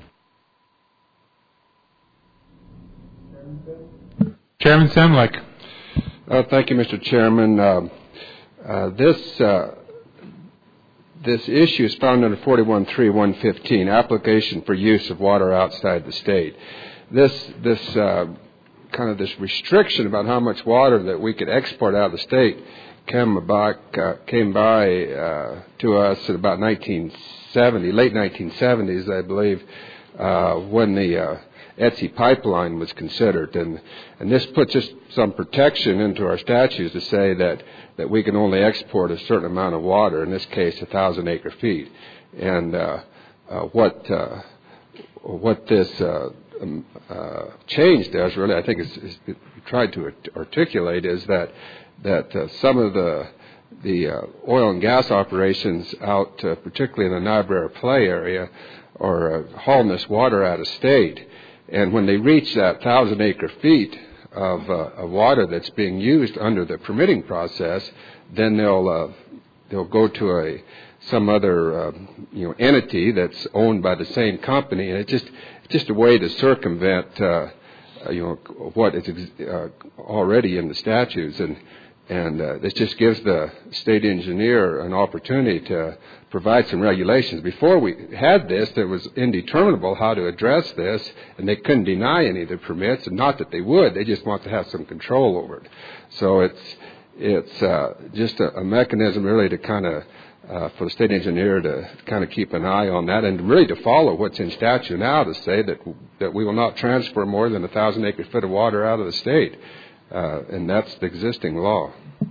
Chairman Semlik. Uh, thank you, Mister Chairman. Uh, uh, this uh, this issue is found under forty-one three one fifteen, application for use of water outside the state. This this uh, kind of this restriction about how much water that we could export out of the state came by, uh, came by uh, to us at about nineteen seventy, late nineteen seventies, I believe, uh, when the uh, Etsy pipeline was considered. And, and this puts just some protection into our statutes to say that, that we can only export a certain amount of water, in this case, a thousand acre feet. And uh, uh, what, uh, what this uh, um, uh, change does, really, I think is, is it tried to articulate, is that, that uh, some of the the uh, oil and gas operations out, uh, particularly in the Niobrara Play area, are uh, hauling this water out of state. And when they reach that thousand acre feet of, uh, of water that's being used under the permitting process, then they'll uh, they'll go to a some other uh, you know entity that's owned by the same company, and it's just it's just a way to circumvent uh, you know what is uh, already in the statutes. And And uh, this just gives the state engineer an opportunity to provide some regulations. Before we had this, it was indeterminable how to address this, and they couldn't deny any of the permits, and not that they would. They just want to have some control over it. So it's it's uh, just a, a mechanism really to kind of, uh, for the state engineer to kind of keep an eye on that, and really to follow what's in statute now to say that that we will not transfer more than a thousand acre foot of water out of the state. Uh, and that's the existing law.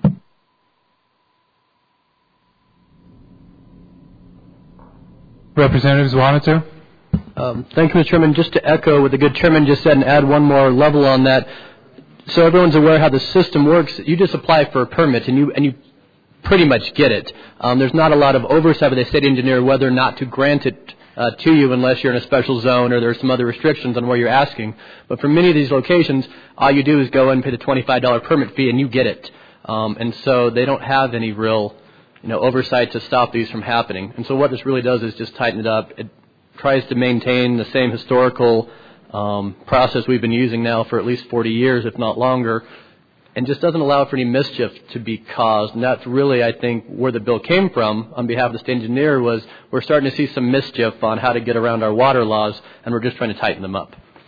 Representative Zwanitzer. Um, thank you, Mister Chairman. Just to echo what the good chairman just said and add one more level on that, so everyone's aware how the system works. You just apply for a permit, and you and you pretty much get it. Um, there's not a lot of oversight by the state engineer whether or not to grant it Uh, to you unless you're in a special zone or there's some other restrictions on where you're asking. But for many of these locations, all you do is go and pay the twenty-five dollars permit fee and you get it. Um, and so they don't have any real, you know, oversight to stop these from happening. And so what this really does is just tighten it up. It tries to maintain the same historical um, process we've been using now for at least forty years, if not longer, and just doesn't allow for any mischief to be caused. And that's really, I think, where the bill came from on behalf of the state engineer, was we're starting to see some mischief on how to get around our water laws, and we're just trying to tighten them up.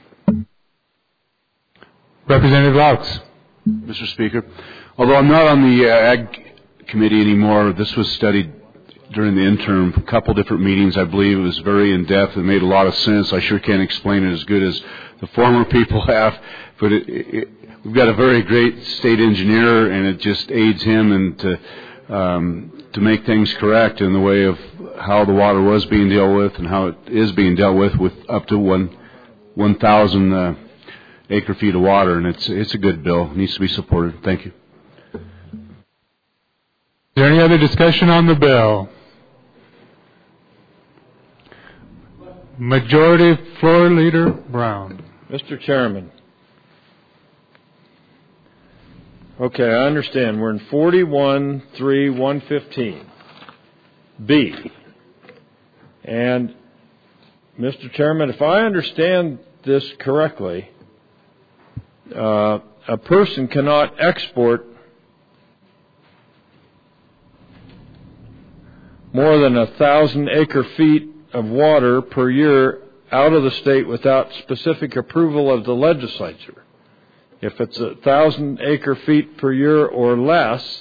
Representative Laux. Mister Speaker, although I'm not on the uh, Ag Committee anymore, this was studied during the interim, a couple different meetings. I believe it was very in-depth and made a lot of sense. I sure can't explain it as good as the former people have, but it, it we've got a very great state engineer, and it just aids him and to um, to make things correct in the way of how the water was being dealt with and how it is being dealt with, with up to one one thousand uh, acre feet of water, and it's it's a good bill. It needs to be supported. Thank you. Is there any other discussion on the bill? Majority Floor Leader Brown. Mister Chairman. Okay, I understand. We're in forty-one three one fifteen B. And, Mister Chairman, if I understand this correctly, uh, a person cannot export more than a thousand acre feet of water per year out of the state without specific approval of the legislature. If it's a thousand acre feet per year or less,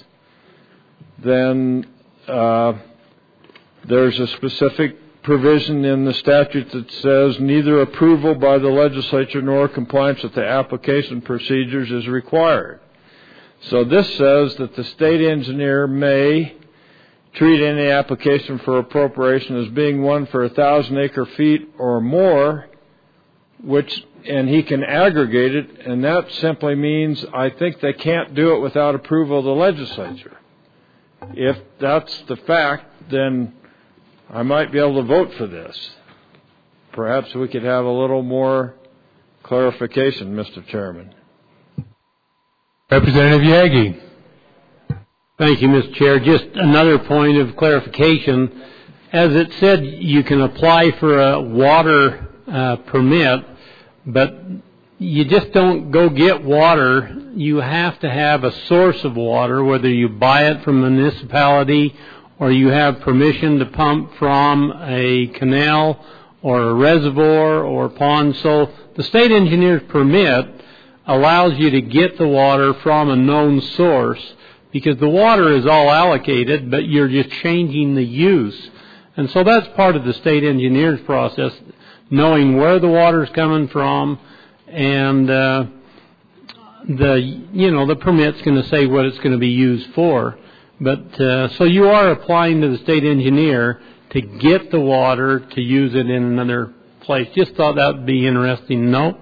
then uh, there's a specific provision in the statute that says neither approval by the legislature nor compliance with the application procedures is required. So this says that the state engineer may treat any application for appropriation as being one for a thousand acre feet or more, which and he can aggregate it, and that simply means I think they can't do it without approval of the legislature. If that's the fact, then I might be able to vote for this. Perhaps we could have a little more clarification, Mister Chairman. Representative Yagi. Thank you, Mister Chair. Just another point of clarification. As it said, you can apply for a water uh, permit, but you just don't go get water. You have to have a source of water, whether you buy it from a municipality or you have permission to pump from a canal or a reservoir or pond. So the state engineer's permit allows you to get the water from a known source, because the water is all allocated, but you're just changing the use. And so that's part of the state engineer's process, knowing where the water's coming from, and uh, the you know the permit's going to say what it's going to be used for. But uh, so you are applying to the state engineer to get the water to use it in another place. Just thought that would be interesting. No.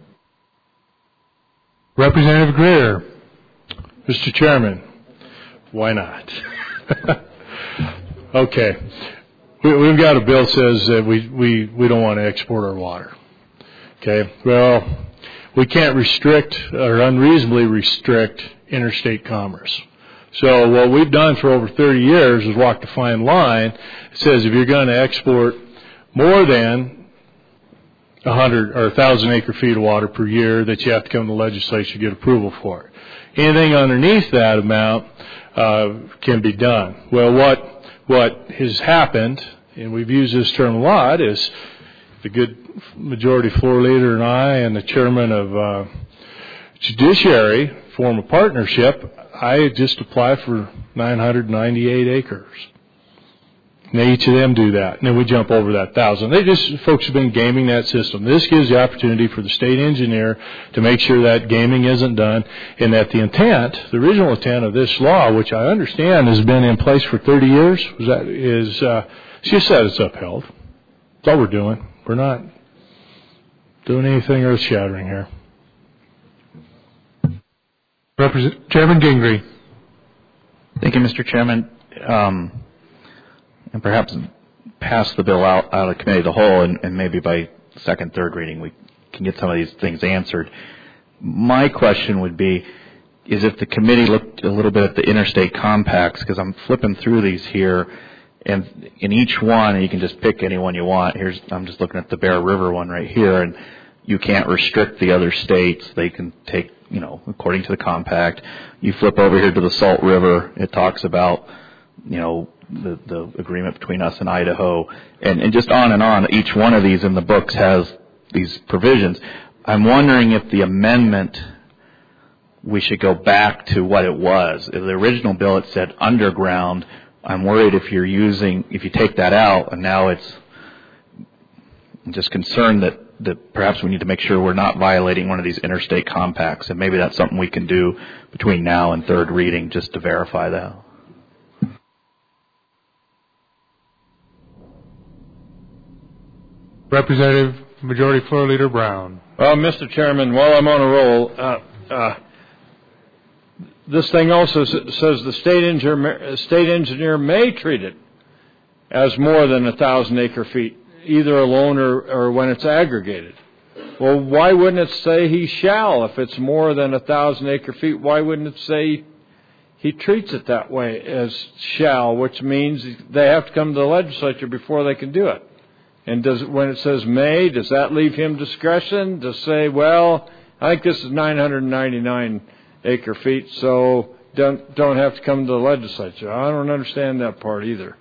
Representative Greer. Mister Chairman, why not? Okay. We, we've got a bill that says that we, we, we don't want to export our water. Okay. Well, we can't restrict or unreasonably restrict interstate commerce. So what we've done for over thirty years is walk the fine line. It says if you're going to export more than a hundred or a thousand acre feet of water per year, that you have to come to the legislature to get approval for it. Anything underneath that amount uh, can be done. Well, what what has happened, and we've used this term a lot, is the good majority floor leader and I and the chairman of uh, Judiciary form a partnership. I just apply for nine hundred ninety-eight acres. And they, each of them do that. And then we jump over that thousand. They just, folks have been gaming that system. This gives the opportunity for the state engineer to make sure that gaming isn't done, and that the intent, the original intent of this law, which I understand has been in place for thirty years, was that is, uh, she just said it's upheld. That's all we're doing. We're not doing anything earth shattering here. Represent- Chairman Gingrey. Thank you, Mister Chairman. Um, and perhaps pass the bill out, out of committee of the whole, and, and maybe by second, third reading we can get some of these things answered. My question would be, is if the committee looked a little bit at the interstate compacts, because I'm flipping through these here, and in each one, you can just pick any one you want. Here's, I'm just looking at the Bear River one right here, and you can't restrict the other states. They can take, you know, according to the compact. You flip over here to the Salt River. It talks about, you know, the, the agreement between us and Idaho, and, and just on and on. Each one of these in the books has these provisions. I'm wondering if the amendment, we should go back to what it was. In the original bill, it said underground. I'm worried if you're using, if you take that out, and now it's, I'm just concerned that, that perhaps we need to make sure we're not violating one of these interstate compacts, and maybe that's something we can do between now and third reading just to verify that. Representative Majority Floor Leader Brown. Well, Mister Chairman, while I'm on a roll, uh, uh, this thing also says the state engineer, state engineer may treat it as more than a thousand acre feet, either alone or, or when it's aggregated. Well, why wouldn't it say he shall? If it's more than a thousand acre feet, why wouldn't it say he treats it that way as shall, which means they have to come to the legislature before they can do it? And does when it says may, does that leave him discretion to say, well, I think this is nine hundred ninety-nine acre feet, so don't don't have to come to the legislature? I don't understand that part either.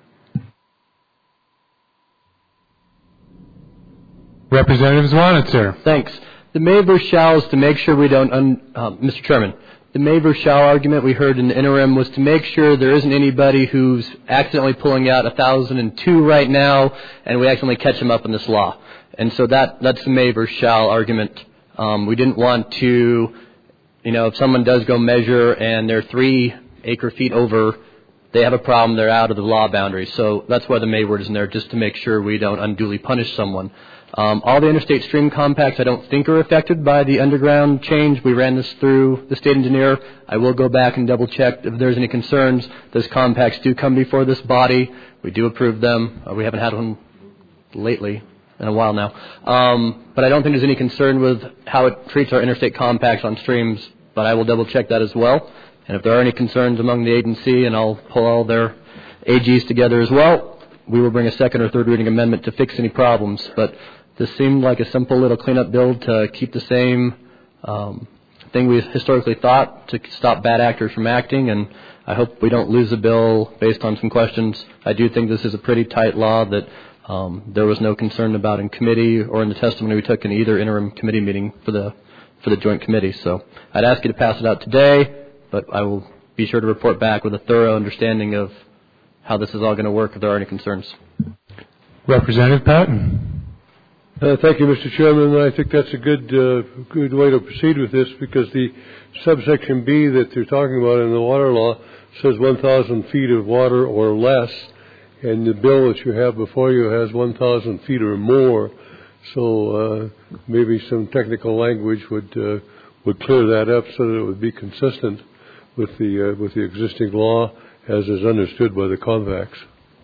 Representative Zwanitzer. Thanks. The may versus shall is to make sure we don't, un, uh, Mister Chairman, the may versus shall argument we heard in the interim was to make sure there isn't anybody who's accidentally pulling out one thousand two right now and we accidentally catch them up in this law. And so that that's the may versus shall argument. Um, we didn't want to, you know, if someone does go measure and they're three acre feet over, they have a problem, they're out of the law boundaries. So that's why the may word is in there, just to make sure we don't unduly punish someone. Um, all the interstate stream compacts I don't think are affected by the underground change. We ran this through the state engineer. I will go back and double check if there's any concerns. Those compacts do come before this body. We do approve them. Uh, we haven't had one lately, in a while now. Um, but I don't think there's any concern with how it treats our interstate compacts on streams, but I will double check that as well. And if there are any concerns among the agency, and I'll pull all their A Gs together as well, we will bring a second or third reading amendment to fix any problems. But this seemed like a simple little cleanup bill to keep the same um, thing we historically thought, to stop bad actors from acting, and I hope we don't lose the bill based on some questions. I do think this is a pretty tight law that um, there was no concern about in committee or in the testimony we took in either interim committee meeting for the for the joint committee. So I'd ask you to pass it out today, but I will be sure to report back with a thorough understanding of how this is all going to work if there are any concerns. Representative Patton. Uh, thank you, Mister Chairman. I think that's a good uh, good way to proceed with this, because the subsection B that they're talking about in the water law says one thousand feet of water or less, and the bill that you have before you has one thousand feet or more. So uh, maybe some technical language would uh, would clear that up so that it would be consistent with the uh, with the existing law as is understood by the compacts.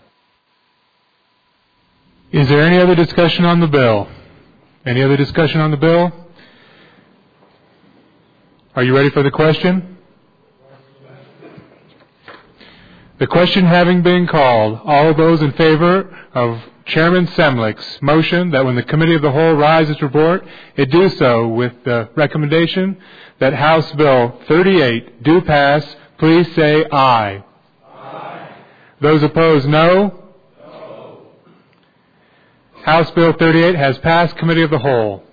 Is there any other discussion on the bill? Any other discussion on the bill? Are you ready for the question? The question having been called, all of those in favor of Chairman Semlich's motion that when the Committee of the Whole rises to report, it do so with the recommendation that House Bill thirty-eight do pass, please say aye. Aye. Those opposed, no. House Bill thirty-eight has passed Committee of the Whole.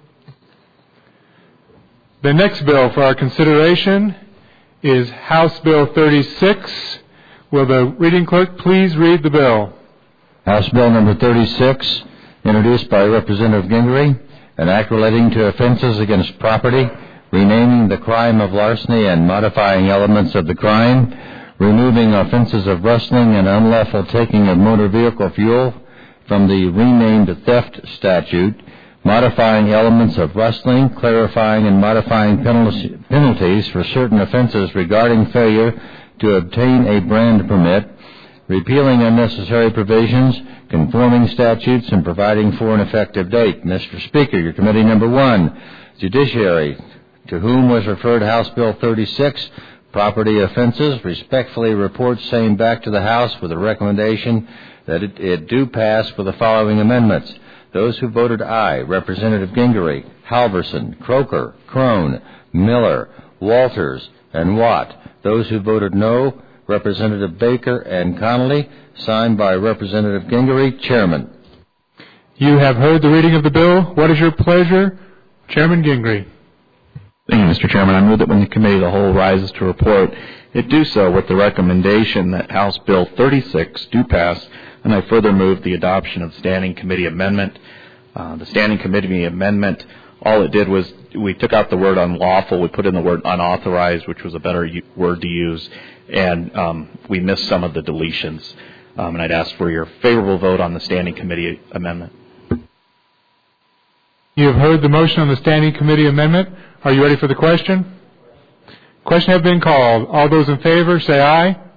The next bill for our consideration is House Bill thirty-six. Will the reading clerk please read the bill? House Bill number thirty-six, introduced by Representative Gingery, an act relating to offenses against property, renaming the crime of larceny and modifying elements of the crime, removing offenses of rustling and unlawful taking of motor vehicle fuel from the renamed theft statute, modifying elements of rustling, clarifying and modifying penalties for certain offenses regarding failure to obtain a brand permit, repealing unnecessary provisions, conforming statutes, and providing for an effective date. Mister Speaker, your committee number one, Judiciary, to whom was referred House Bill thirty-six, Property Offenses, respectfully reports same back to the House with a recommendation that it, it do pass for the following amendments. Those who voted aye, Representative Gingery, Halverson, Croker, Crone, Miller, Walters, and Watt. Those who voted no, Representative Baker and Connolly, signed by Representative Gingery, Chairman. You have heard the reading of the bill. What is your pleasure? Chairman Gingery. Thank you, Mister Chairman. I move that when the Committee of the Whole rises to report, it do so with the recommendation that House Bill thirty-six do pass, and I further move the adoption of the Standing Committee Amendment. Uh, the Standing Committee Amendment, all it did was we took out the word unlawful, we put in the word unauthorized, which was a better u- word to use, and um, we missed some of the deletions. Um, and I'd ask for your favorable vote on the Standing Committee Amendment. You have heard the motion on the Standing Committee amendment. Are you ready for the question? Question has been called. All those in favor say aye. Aye.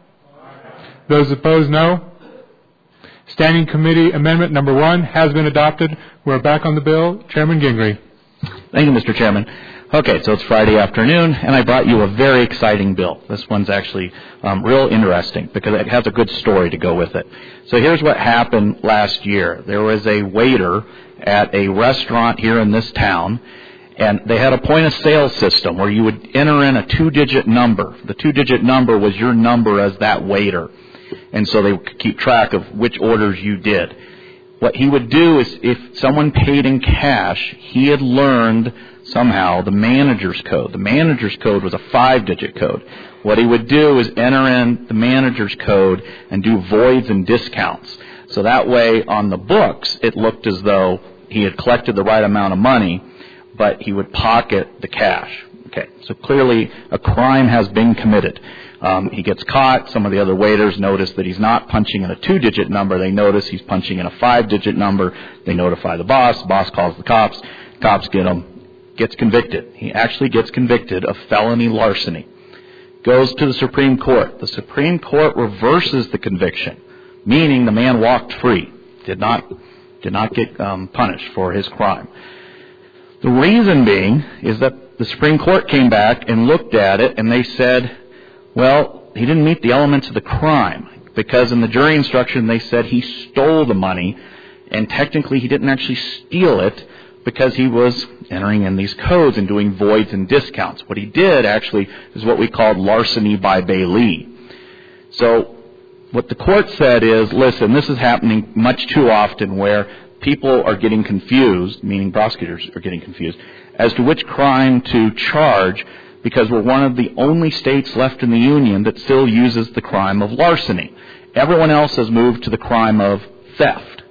Those opposed, no. Standing Committee Amendment Number One has been adopted. We're back on the bill. Chairman Gingrey. Thank you, Mister Chairman. Okay, so it's Friday afternoon, and I brought you a very exciting bill. This one's actually um, real interesting because it has a good story to go with it. So here's what happened last year. There was a waiter at a restaurant here in this town, and they had a point-of-sale system where you would enter in a two-digit number. The two-digit number was your number as that waiter, and so they could keep track of which orders you did. What he would do is if someone paid in cash, he had learned somehow the manager's code. The manager's code was a five-digit code. What he would do is enter in the manager's code and do voids and discounts. So that way on the books, it looked as though he had collected the right amount of money, but he would pocket the cash. Okay, so clearly a crime has been committed. Um, he gets caught. Some of the other waiters notice that he's not punching in a two-digit number. They notice he's punching in a five-digit number. They notify the boss. The boss calls the cops. Cops get him. Gets convicted. He actually gets convicted of felony larceny. Goes to the Supreme Court. The Supreme Court reverses the conviction, meaning the man walked free. Did not, did not get um, punished for his crime. The reason being is that the Supreme Court came back and looked at it and they said, well, he didn't meet the elements of the crime because in the jury instruction they said he stole the money and technically he didn't actually steal it because he was entering in these codes and doing voids and discounts. What he did actually is what we called larceny by bailee. So what the court said is, listen, this is happening much too often where people are getting confused, meaning prosecutors are getting confused, as to which crime to charge because we're one of the only states left in the Union that still uses the crime of larceny. Everyone else has moved to the crime of theft.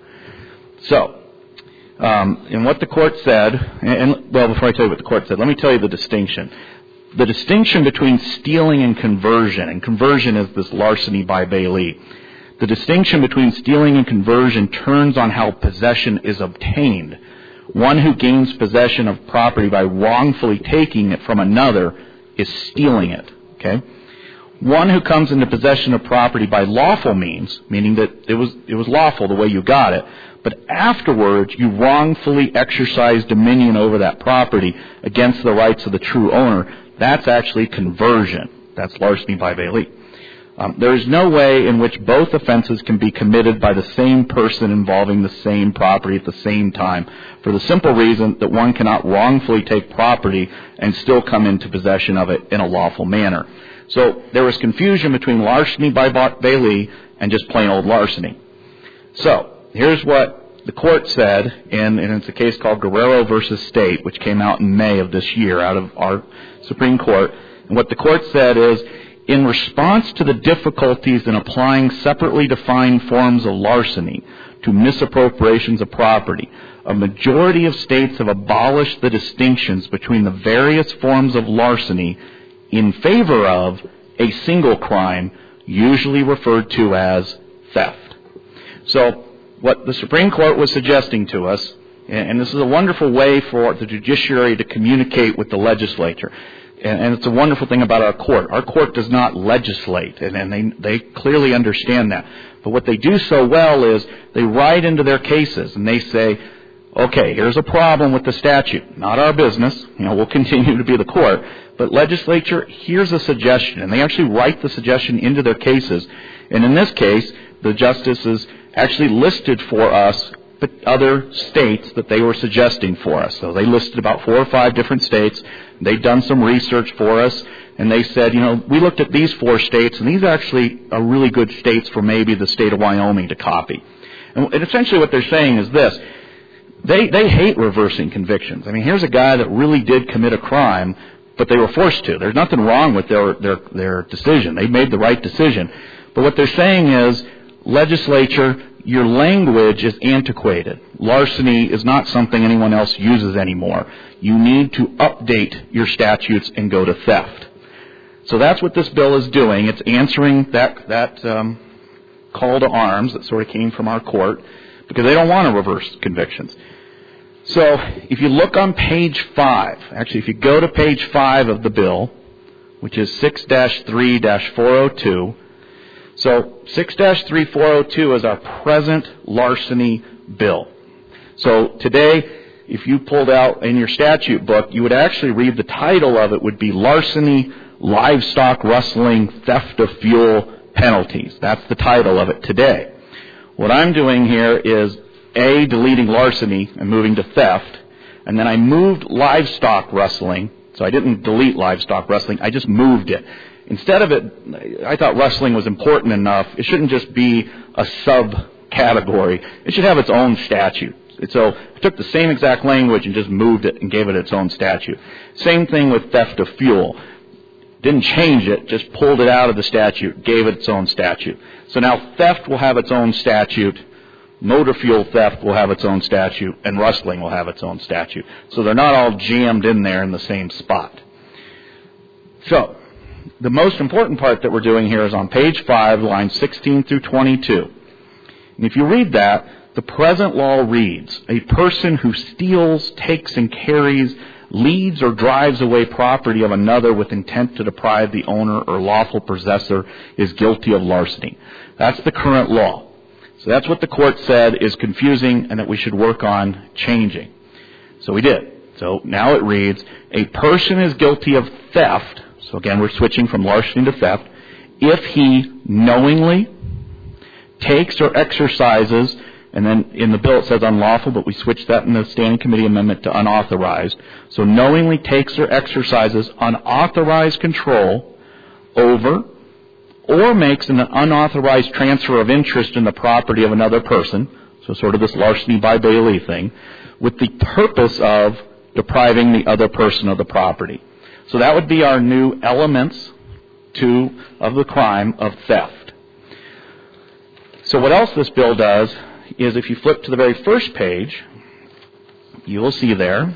So, um, and what the court said, and, and well, before I tell you what the court said, let me tell you the distinction. The distinction between stealing and conversion, and conversion is this larceny by bailee. The distinction between stealing and conversion turns on how possession is obtained. One who gains possession of property by wrongfully taking it from another is stealing it. Okay? One who comes into possession of property by lawful means, meaning that it was it was lawful the way you got it, but afterwards you wrongfully exercise dominion over that property against the rights of the true owner, that's actually conversion. That's larceny by bailee. Um, there is no way in which both offenses can be committed by the same person involving the same property at the same time, for the simple reason that one cannot wrongfully take property and still come into possession of it in a lawful manner. So there was confusion between larceny by bailee and just plain old larceny. So here's what the court said, in, and it's a case called Guerrero versus State, which came out in May of this year out of our Supreme Court. And what the court said is, in response to the difficulties in applying separately defined forms of larceny to misappropriations of property, a majority of states have abolished the distinctions between the various forms of larceny in favor of a single crime, usually referred to as theft. So what the Supreme Court was suggesting to us, and this is a wonderful way for the judiciary to communicate with the legislature, and it's a wonderful thing about our court. Our court does not legislate, and they they clearly understand that. But what they do so well is they write into their cases, and they say, okay, here's a problem with the statute. Not our business. You know, we'll continue to be the court. But legislature, here's a suggestion. And they actually write the suggestion into their cases. And in this case, the justices actually listed for us but other states that they were suggesting for us. So they listed about four or five different states. They'd done some research for us, and they said, you know, we looked at these four states, and these actually are really good states for maybe the state of Wyoming to copy. And essentially what they're saying is this. They, they hate reversing convictions. I mean, here's a guy that really did commit a crime, but they were forced to. There's nothing wrong with their, their, their decision. They made the right decision. But what they're saying is, legislature, your language is antiquated. Larceny is not something anyone else uses anymore. You need to update your statutes and go to theft. So that's what this bill is doing. It's answering that that um, call to arms that sort of came from our court because they don't want to reverse convictions. So if you look on page five, actually if you go to page five of the bill, which is six dash three dash four oh two, so six dash three four oh two is our present larceny bill. So today, if you pulled out in your statute book, you would actually read the title of it would be Larceny, Livestock Rustling, Theft of Fuel Penalties. That's the title of it today. What I'm doing here is A, deleting larceny and moving to theft, and then I moved livestock rustling. So I didn't delete livestock rustling, I just moved it. Instead of it, I thought rustling was important enough. It shouldn't just be a subcategory. It should have its own statute. So I took the same exact language and just moved it and gave it its own statute. Same thing with theft of fuel. Didn't change it, just pulled it out of the statute, gave it its own statute. So now theft will have its own statute, motor fuel theft will have its own statute, and rustling will have its own statute. So they're not all jammed in there in the same spot. So the most important part that we're doing here is on page five, lines sixteen through twenty-two. And if you read that, the present law reads, a person who steals, takes, and carries, leads, or drives away property of another with intent to deprive the owner or lawful possessor is guilty of larceny. That's the current law. So that's what the court said is confusing and that we should work on changing. So we did. So now it reads, a person is guilty of theft, so again we're switching from larceny to theft, if he knowingly takes or exercises, and then in the bill it says unlawful, but we switched that in the Standing Committee Amendment to unauthorized. So knowingly takes or exercises unauthorized control over or makes an unauthorized transfer of interest in the property of another person, so sort of this larceny by bailee thing, with the purpose of depriving the other person of the property. So that would be our new elements to of the crime of theft. So what else this bill does is if you flip to the very first page, you will see there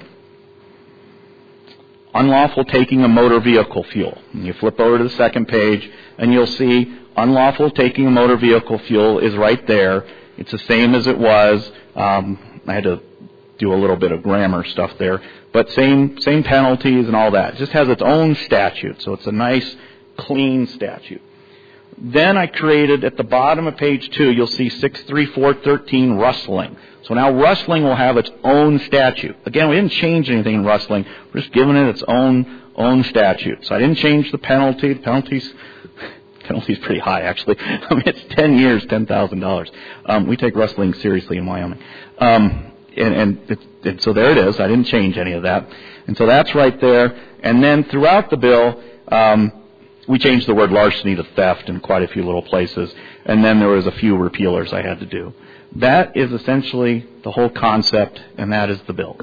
unlawful taking of motor vehicle fuel. And you flip over to the second page and you'll see unlawful taking of motor vehicle fuel is right there. It's the same as it was. Um, I had to do a little bit of grammar stuff there, but same same penalties and all that. It just has its own statute, so it's a nice, clean statute. Then I created, at the bottom of page two, you'll see six three four thirteen rustling. So now rustling will have its own statute. Again, we didn't change anything in rustling. We're just giving it its own own statute. So I didn't change the penalty. The penalty's, penalty's pretty high, actually. I mean, it's ten years, ten thousand dollars. Um, we take rustling seriously in Wyoming. Um, and, and, it, and so there it is. I didn't change any of that. And so that's right there. And then throughout the bill, um, we changed the word larceny to theft in quite a few little places, and then there was a few repealers I had to do. That is essentially the whole concept, and that is the bill.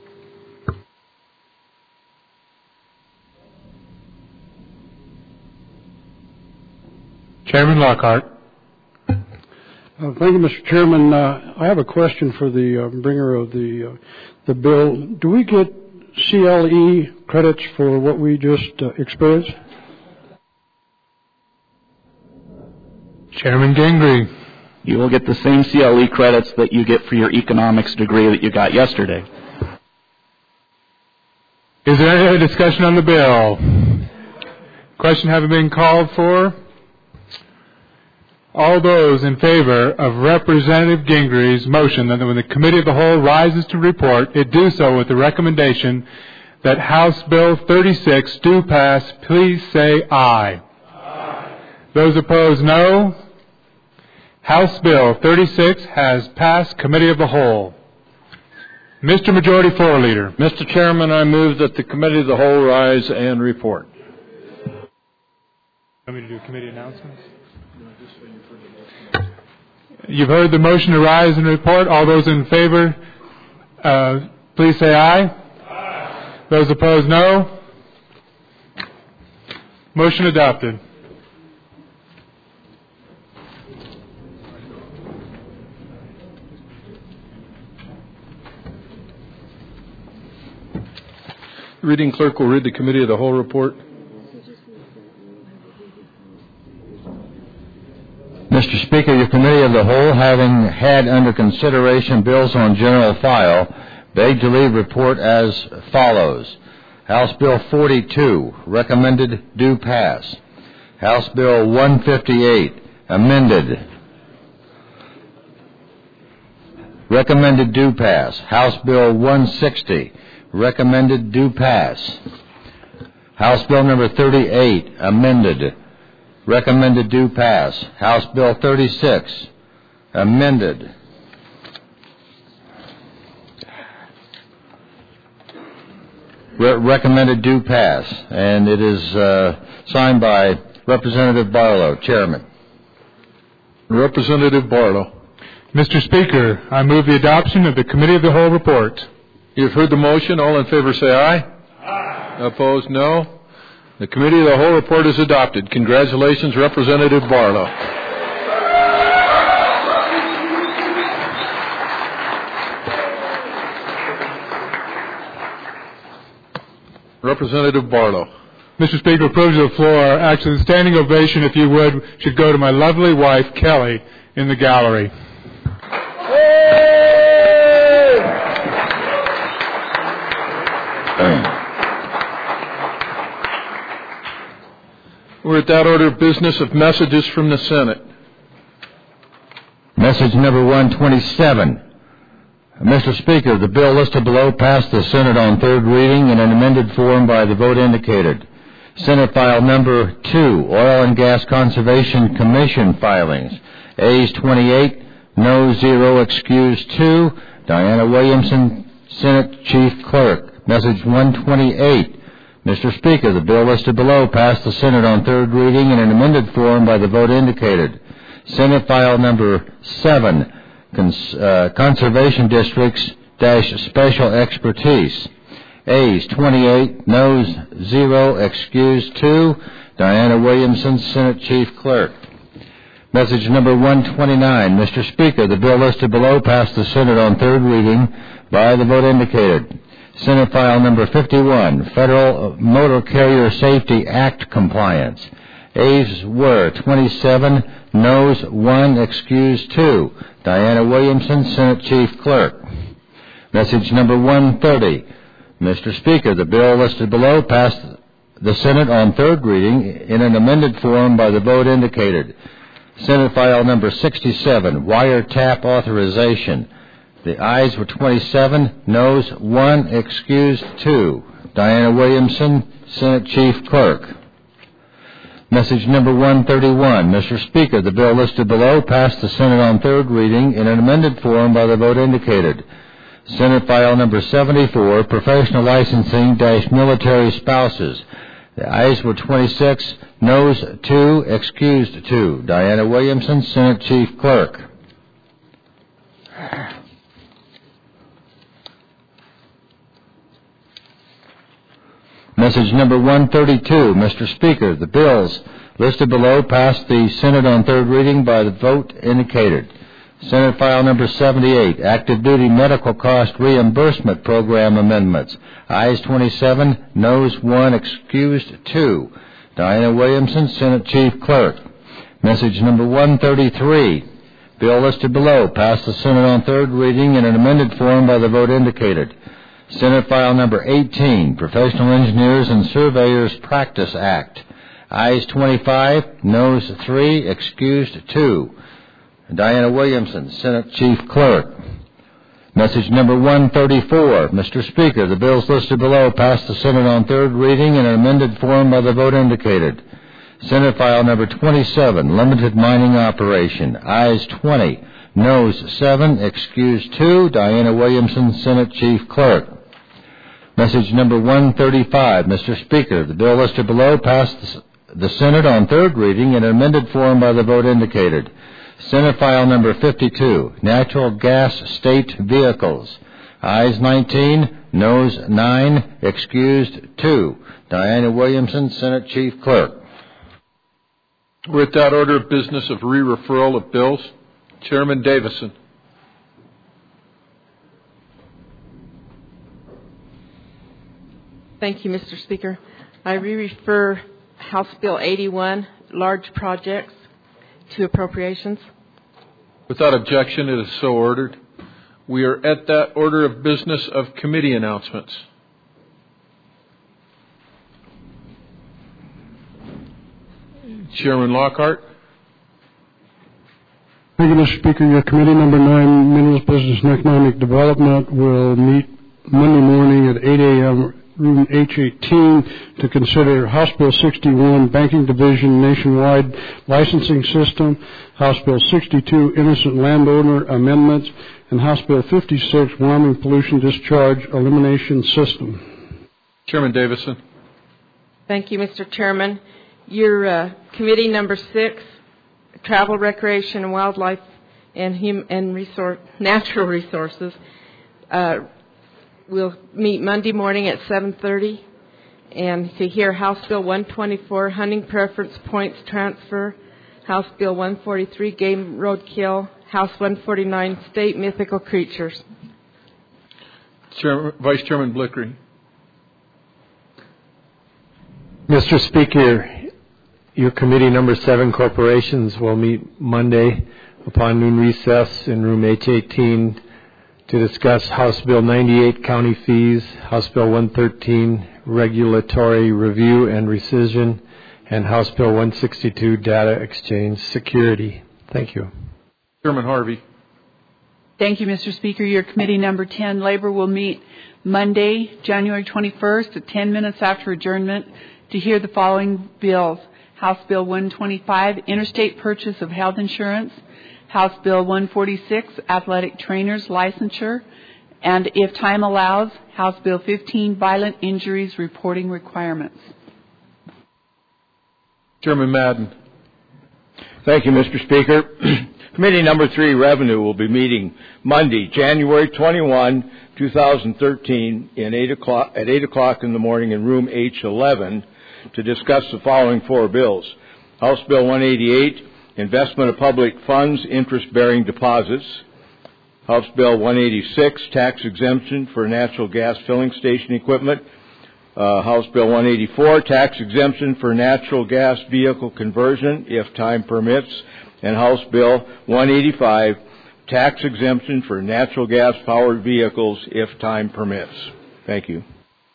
Chairman Lockhart. Uh, thank you, Mister Chairman. Uh, I have a question for the uh, bringer of the uh, the bill. Do we get C L E credits for what we just uh, experienced? Chairman Gingrey. You will get the same C L E credits that you get for your economics degree that you got yesterday. Is there any other discussion on the bill? Question having been called for? All those in favor of Representative Gingrey's motion that when the Committee of the Whole rises to report, it do so with the recommendation that House Bill thirty-six do pass, please say aye. Aye. Those opposed, no. House Bill thirty-six has passed Committee of the Whole. Mister Majority Floor Leader. Mister Chairman, I move that the Committee of the Whole rise and report. Want me to do committee announcements? You've heard the motion to rise and report. All those in favor, uh, please say aye. Aye. Those opposed, no. Motion adopted. The reading clerk will read the Committee of the Whole report. Mister Speaker, your Committee of the Whole, having had under consideration bills on general file Beg to leave report as follows. House Bill forty-two, recommended, do pass. House Bill one fifty-eight, amended, recommended, do pass. House Bill one sixty, recommended, do pass. House Bill number thirty-eight, amended, recommended, do pass. House Bill thirty-six, amended. Re- recommended, do pass. And it is uh, signed by Representative Barlow, Chairman. Representative Barlow. Mister Speaker, I move the adoption of the Committee of the Whole report. You've heard the motion. All in favor say aye. Aye. Opposed, no. The Committee of the Whole report is adopted. Congratulations, Representative Barlow. Representative Barlow. Mister Speaker, approval of the floor. Actually, the standing ovation, if you would, should go to my lovely wife, Kelly, in the gallery. We're at that order of business of messages from the Senate. Message number one twenty-seven. Mister Speaker, the bill listed below passed the Senate on third reading in an amended form by the vote indicated. Senate file number two, Oil and Gas Conservation Commission filings. Ayes twenty-eight, no zero, excused two. Diana Williamson, Senate Chief Clerk. Message one twenty-eight. Mister Speaker, the bill listed below passed the Senate on third reading in an amended form by the vote indicated. Senate file number seven, Cons- uh, Conservation Districts dash Special Expertise. Ayes twenty-eight, noes zero, excused two. Diana Williamson, Senate Chief Clerk. Message number one twenty-nine. Mister Speaker, the bill listed below passed the Senate on third reading by the vote indicated. Senate file number fifty-one, Federal Motor Carrier Safety Act compliance. Ayes were twenty-seven, noes one, excused two. Diana Williamson, Senate Chief Clerk. Message number one thirty. Mister Speaker, the bill listed below passed the Senate on third reading in an amended form by the vote indicated. Senate file number sixty-seven, wiretap authorization. The ayes were twenty-seven, noes one, excused two. Diana Williamson, Senate Chief Clerk. Message number one thirty-one. Mister Speaker, the bill listed below passed the Senate on third reading in an amended form by the vote indicated. Senate file number seventy-four, professional licensing dash military spouses. The ayes were twenty-six, noes two, excused two. Diana Williamson, Senate Chief Clerk. Message number one thirty-two. Mister Speaker, the bills listed below passed the Senate on third reading by the vote indicated. Senate file number seventy-eight, active duty medical cost reimbursement program amendments. Ayes twenty-seven, noes one, excused two. Diana Williamson, Senate Chief Clerk. Message number one thirty-three. Bill listed below passed the Senate on third reading in an amended form by the vote indicated. Senate file number eighteen, Professional Engineers and Surveyors Practice Act. Ayes twenty-five, noes three, excused two. Diana Williamson, Senate Chief Clerk. Message number one thirty-four. Mister Speaker, the bills listed below passed the Senate on third reading in an amended form by the vote indicated. Senate file number twenty-seven, Limited Mining Operation. Ayes twenty, noes seven, excused two. Diana Williamson, Senate Chief Clerk. Message number one thirty-five. Mister Speaker, the bill listed below passed the Senate on third reading in an amended form by the vote indicated. Senate file number fifty-two, Natural Gas State Vehicles. Ayes nineteen, noes nine, excused two. Diana Williamson, Senate Chief Clerk. We're at that order of business of re-referral of bills. Chairman Davison. Thank you, Mister Speaker. I re-refer House Bill eighty-one, large projects, to appropriations. Without objection, it is so ordered. We are at that order of business of committee announcements. Chairman Lockhart. Thank you, Mister Speaker. Your committee number nine, Minerals Business and Economic Development, will meet Monday morning at eight a.m. room H eighteen to consider House Bill sixty-one, Banking Division Nationwide Licensing System, House Bill sixty-two, Innocent Landowner Amendments, and House Bill fifty-six, Wyoming Pollution Discharge Elimination System. Chairman Davison. Thank you, Mister Chairman. Your uh, committee number six, Travel, Recreation, and Wildlife and, hum- and Resor- Natural Resources, uh, will meet Monday morning at seven thirty, and to hear House Bill one twenty-four, Hunting Preference Points Transfer, House Bill one forty-three, Game Roadkill, House one forty-nine, State Mythical Creatures. Chairman, Vice Chairman Blickery. Mister Speaker, your committee number seven, Corporations, will meet Monday upon noon recess in room H eighteen to discuss House Bill ninety-eight, County Fees, House Bill one thirteen, Regulatory Review and Rescission, and House Bill one sixty-two, Data Exchange Security. Thank you. Chairman Harvey. Thank you, Mister Speaker. Your committee number ten, Labor, will meet Monday, January twenty-first at ten minutes after adjournment to hear the following bills. House Bill one twenty-five, Interstate Purchase of Health Insurance, House Bill one forty-six, Athletic Trainers Licensure, and if time allows, House Bill fifteen, Violent Injuries Reporting Requirements. Chairman Madden. Thank you, Mister Speaker. Committee number three, Revenue, will be meeting Monday, January twenty-first, two thousand thirteen, in eight o'clock, at eight o'clock in the morning in room H eleven to discuss the following four bills. House Bill one eighty-eight, Investment of Public Funds, Interest-Bearing Deposits. House Bill one eighty-six, Tax Exemption for Natural Gas Filling Station Equipment. Uh, House Bill one eighty-four, Tax Exemption for Natural Gas Vehicle Conversion, if time permits. And House Bill one eighty-five, Tax Exemption for Natural Gas-Powered Vehicles, if time permits. Thank you.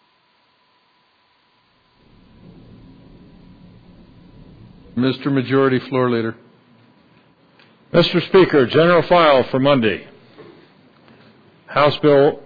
Mister Majority Floor Leader. Mister Speaker, General File for Monday. House Bill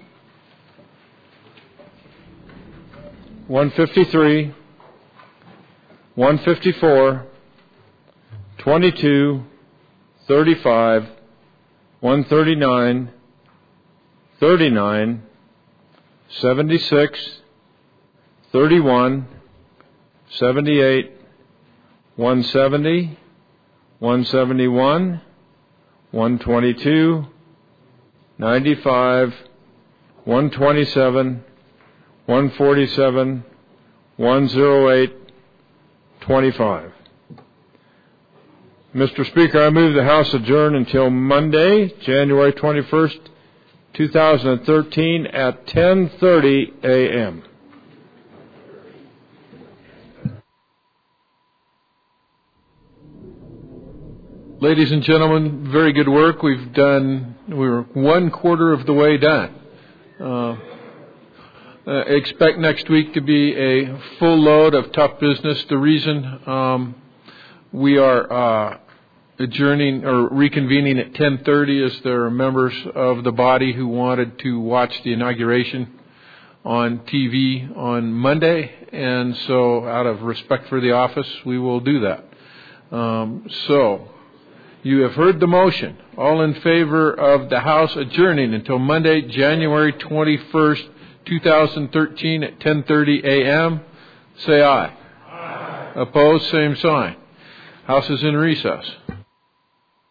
one fifty-three, one fifty-four, twenty-two, thirty-five, one thirty-nine, thirty-nine, seventy-six, thirty-one, seventy-eight, one seventy, one seventy-one, one twenty-two, ninety-five, one twenty-seven, one forty-seven, one oh eight, twenty-five. Mister Speaker, I move the House adjourn until Monday, January twenty-first, two thousand thirteen at ten thirty a.m. Ladies and gentlemen, very good work. We've done, we're one quarter of the way done. Uh, uh, expect next week to be a full load of tough business. The reason um, we are uh, adjourning or reconvening at ten thirty is there are members of the body who wanted to watch the inauguration on T V on Monday, and so out of respect for the office, we will do that. Um, so, you have heard the motion. All in favor of the House adjourning until Monday, January twenty-first, two thousand thirteen at ten thirty a.m., say aye. Aye. Opposed, same sign. House is in recess.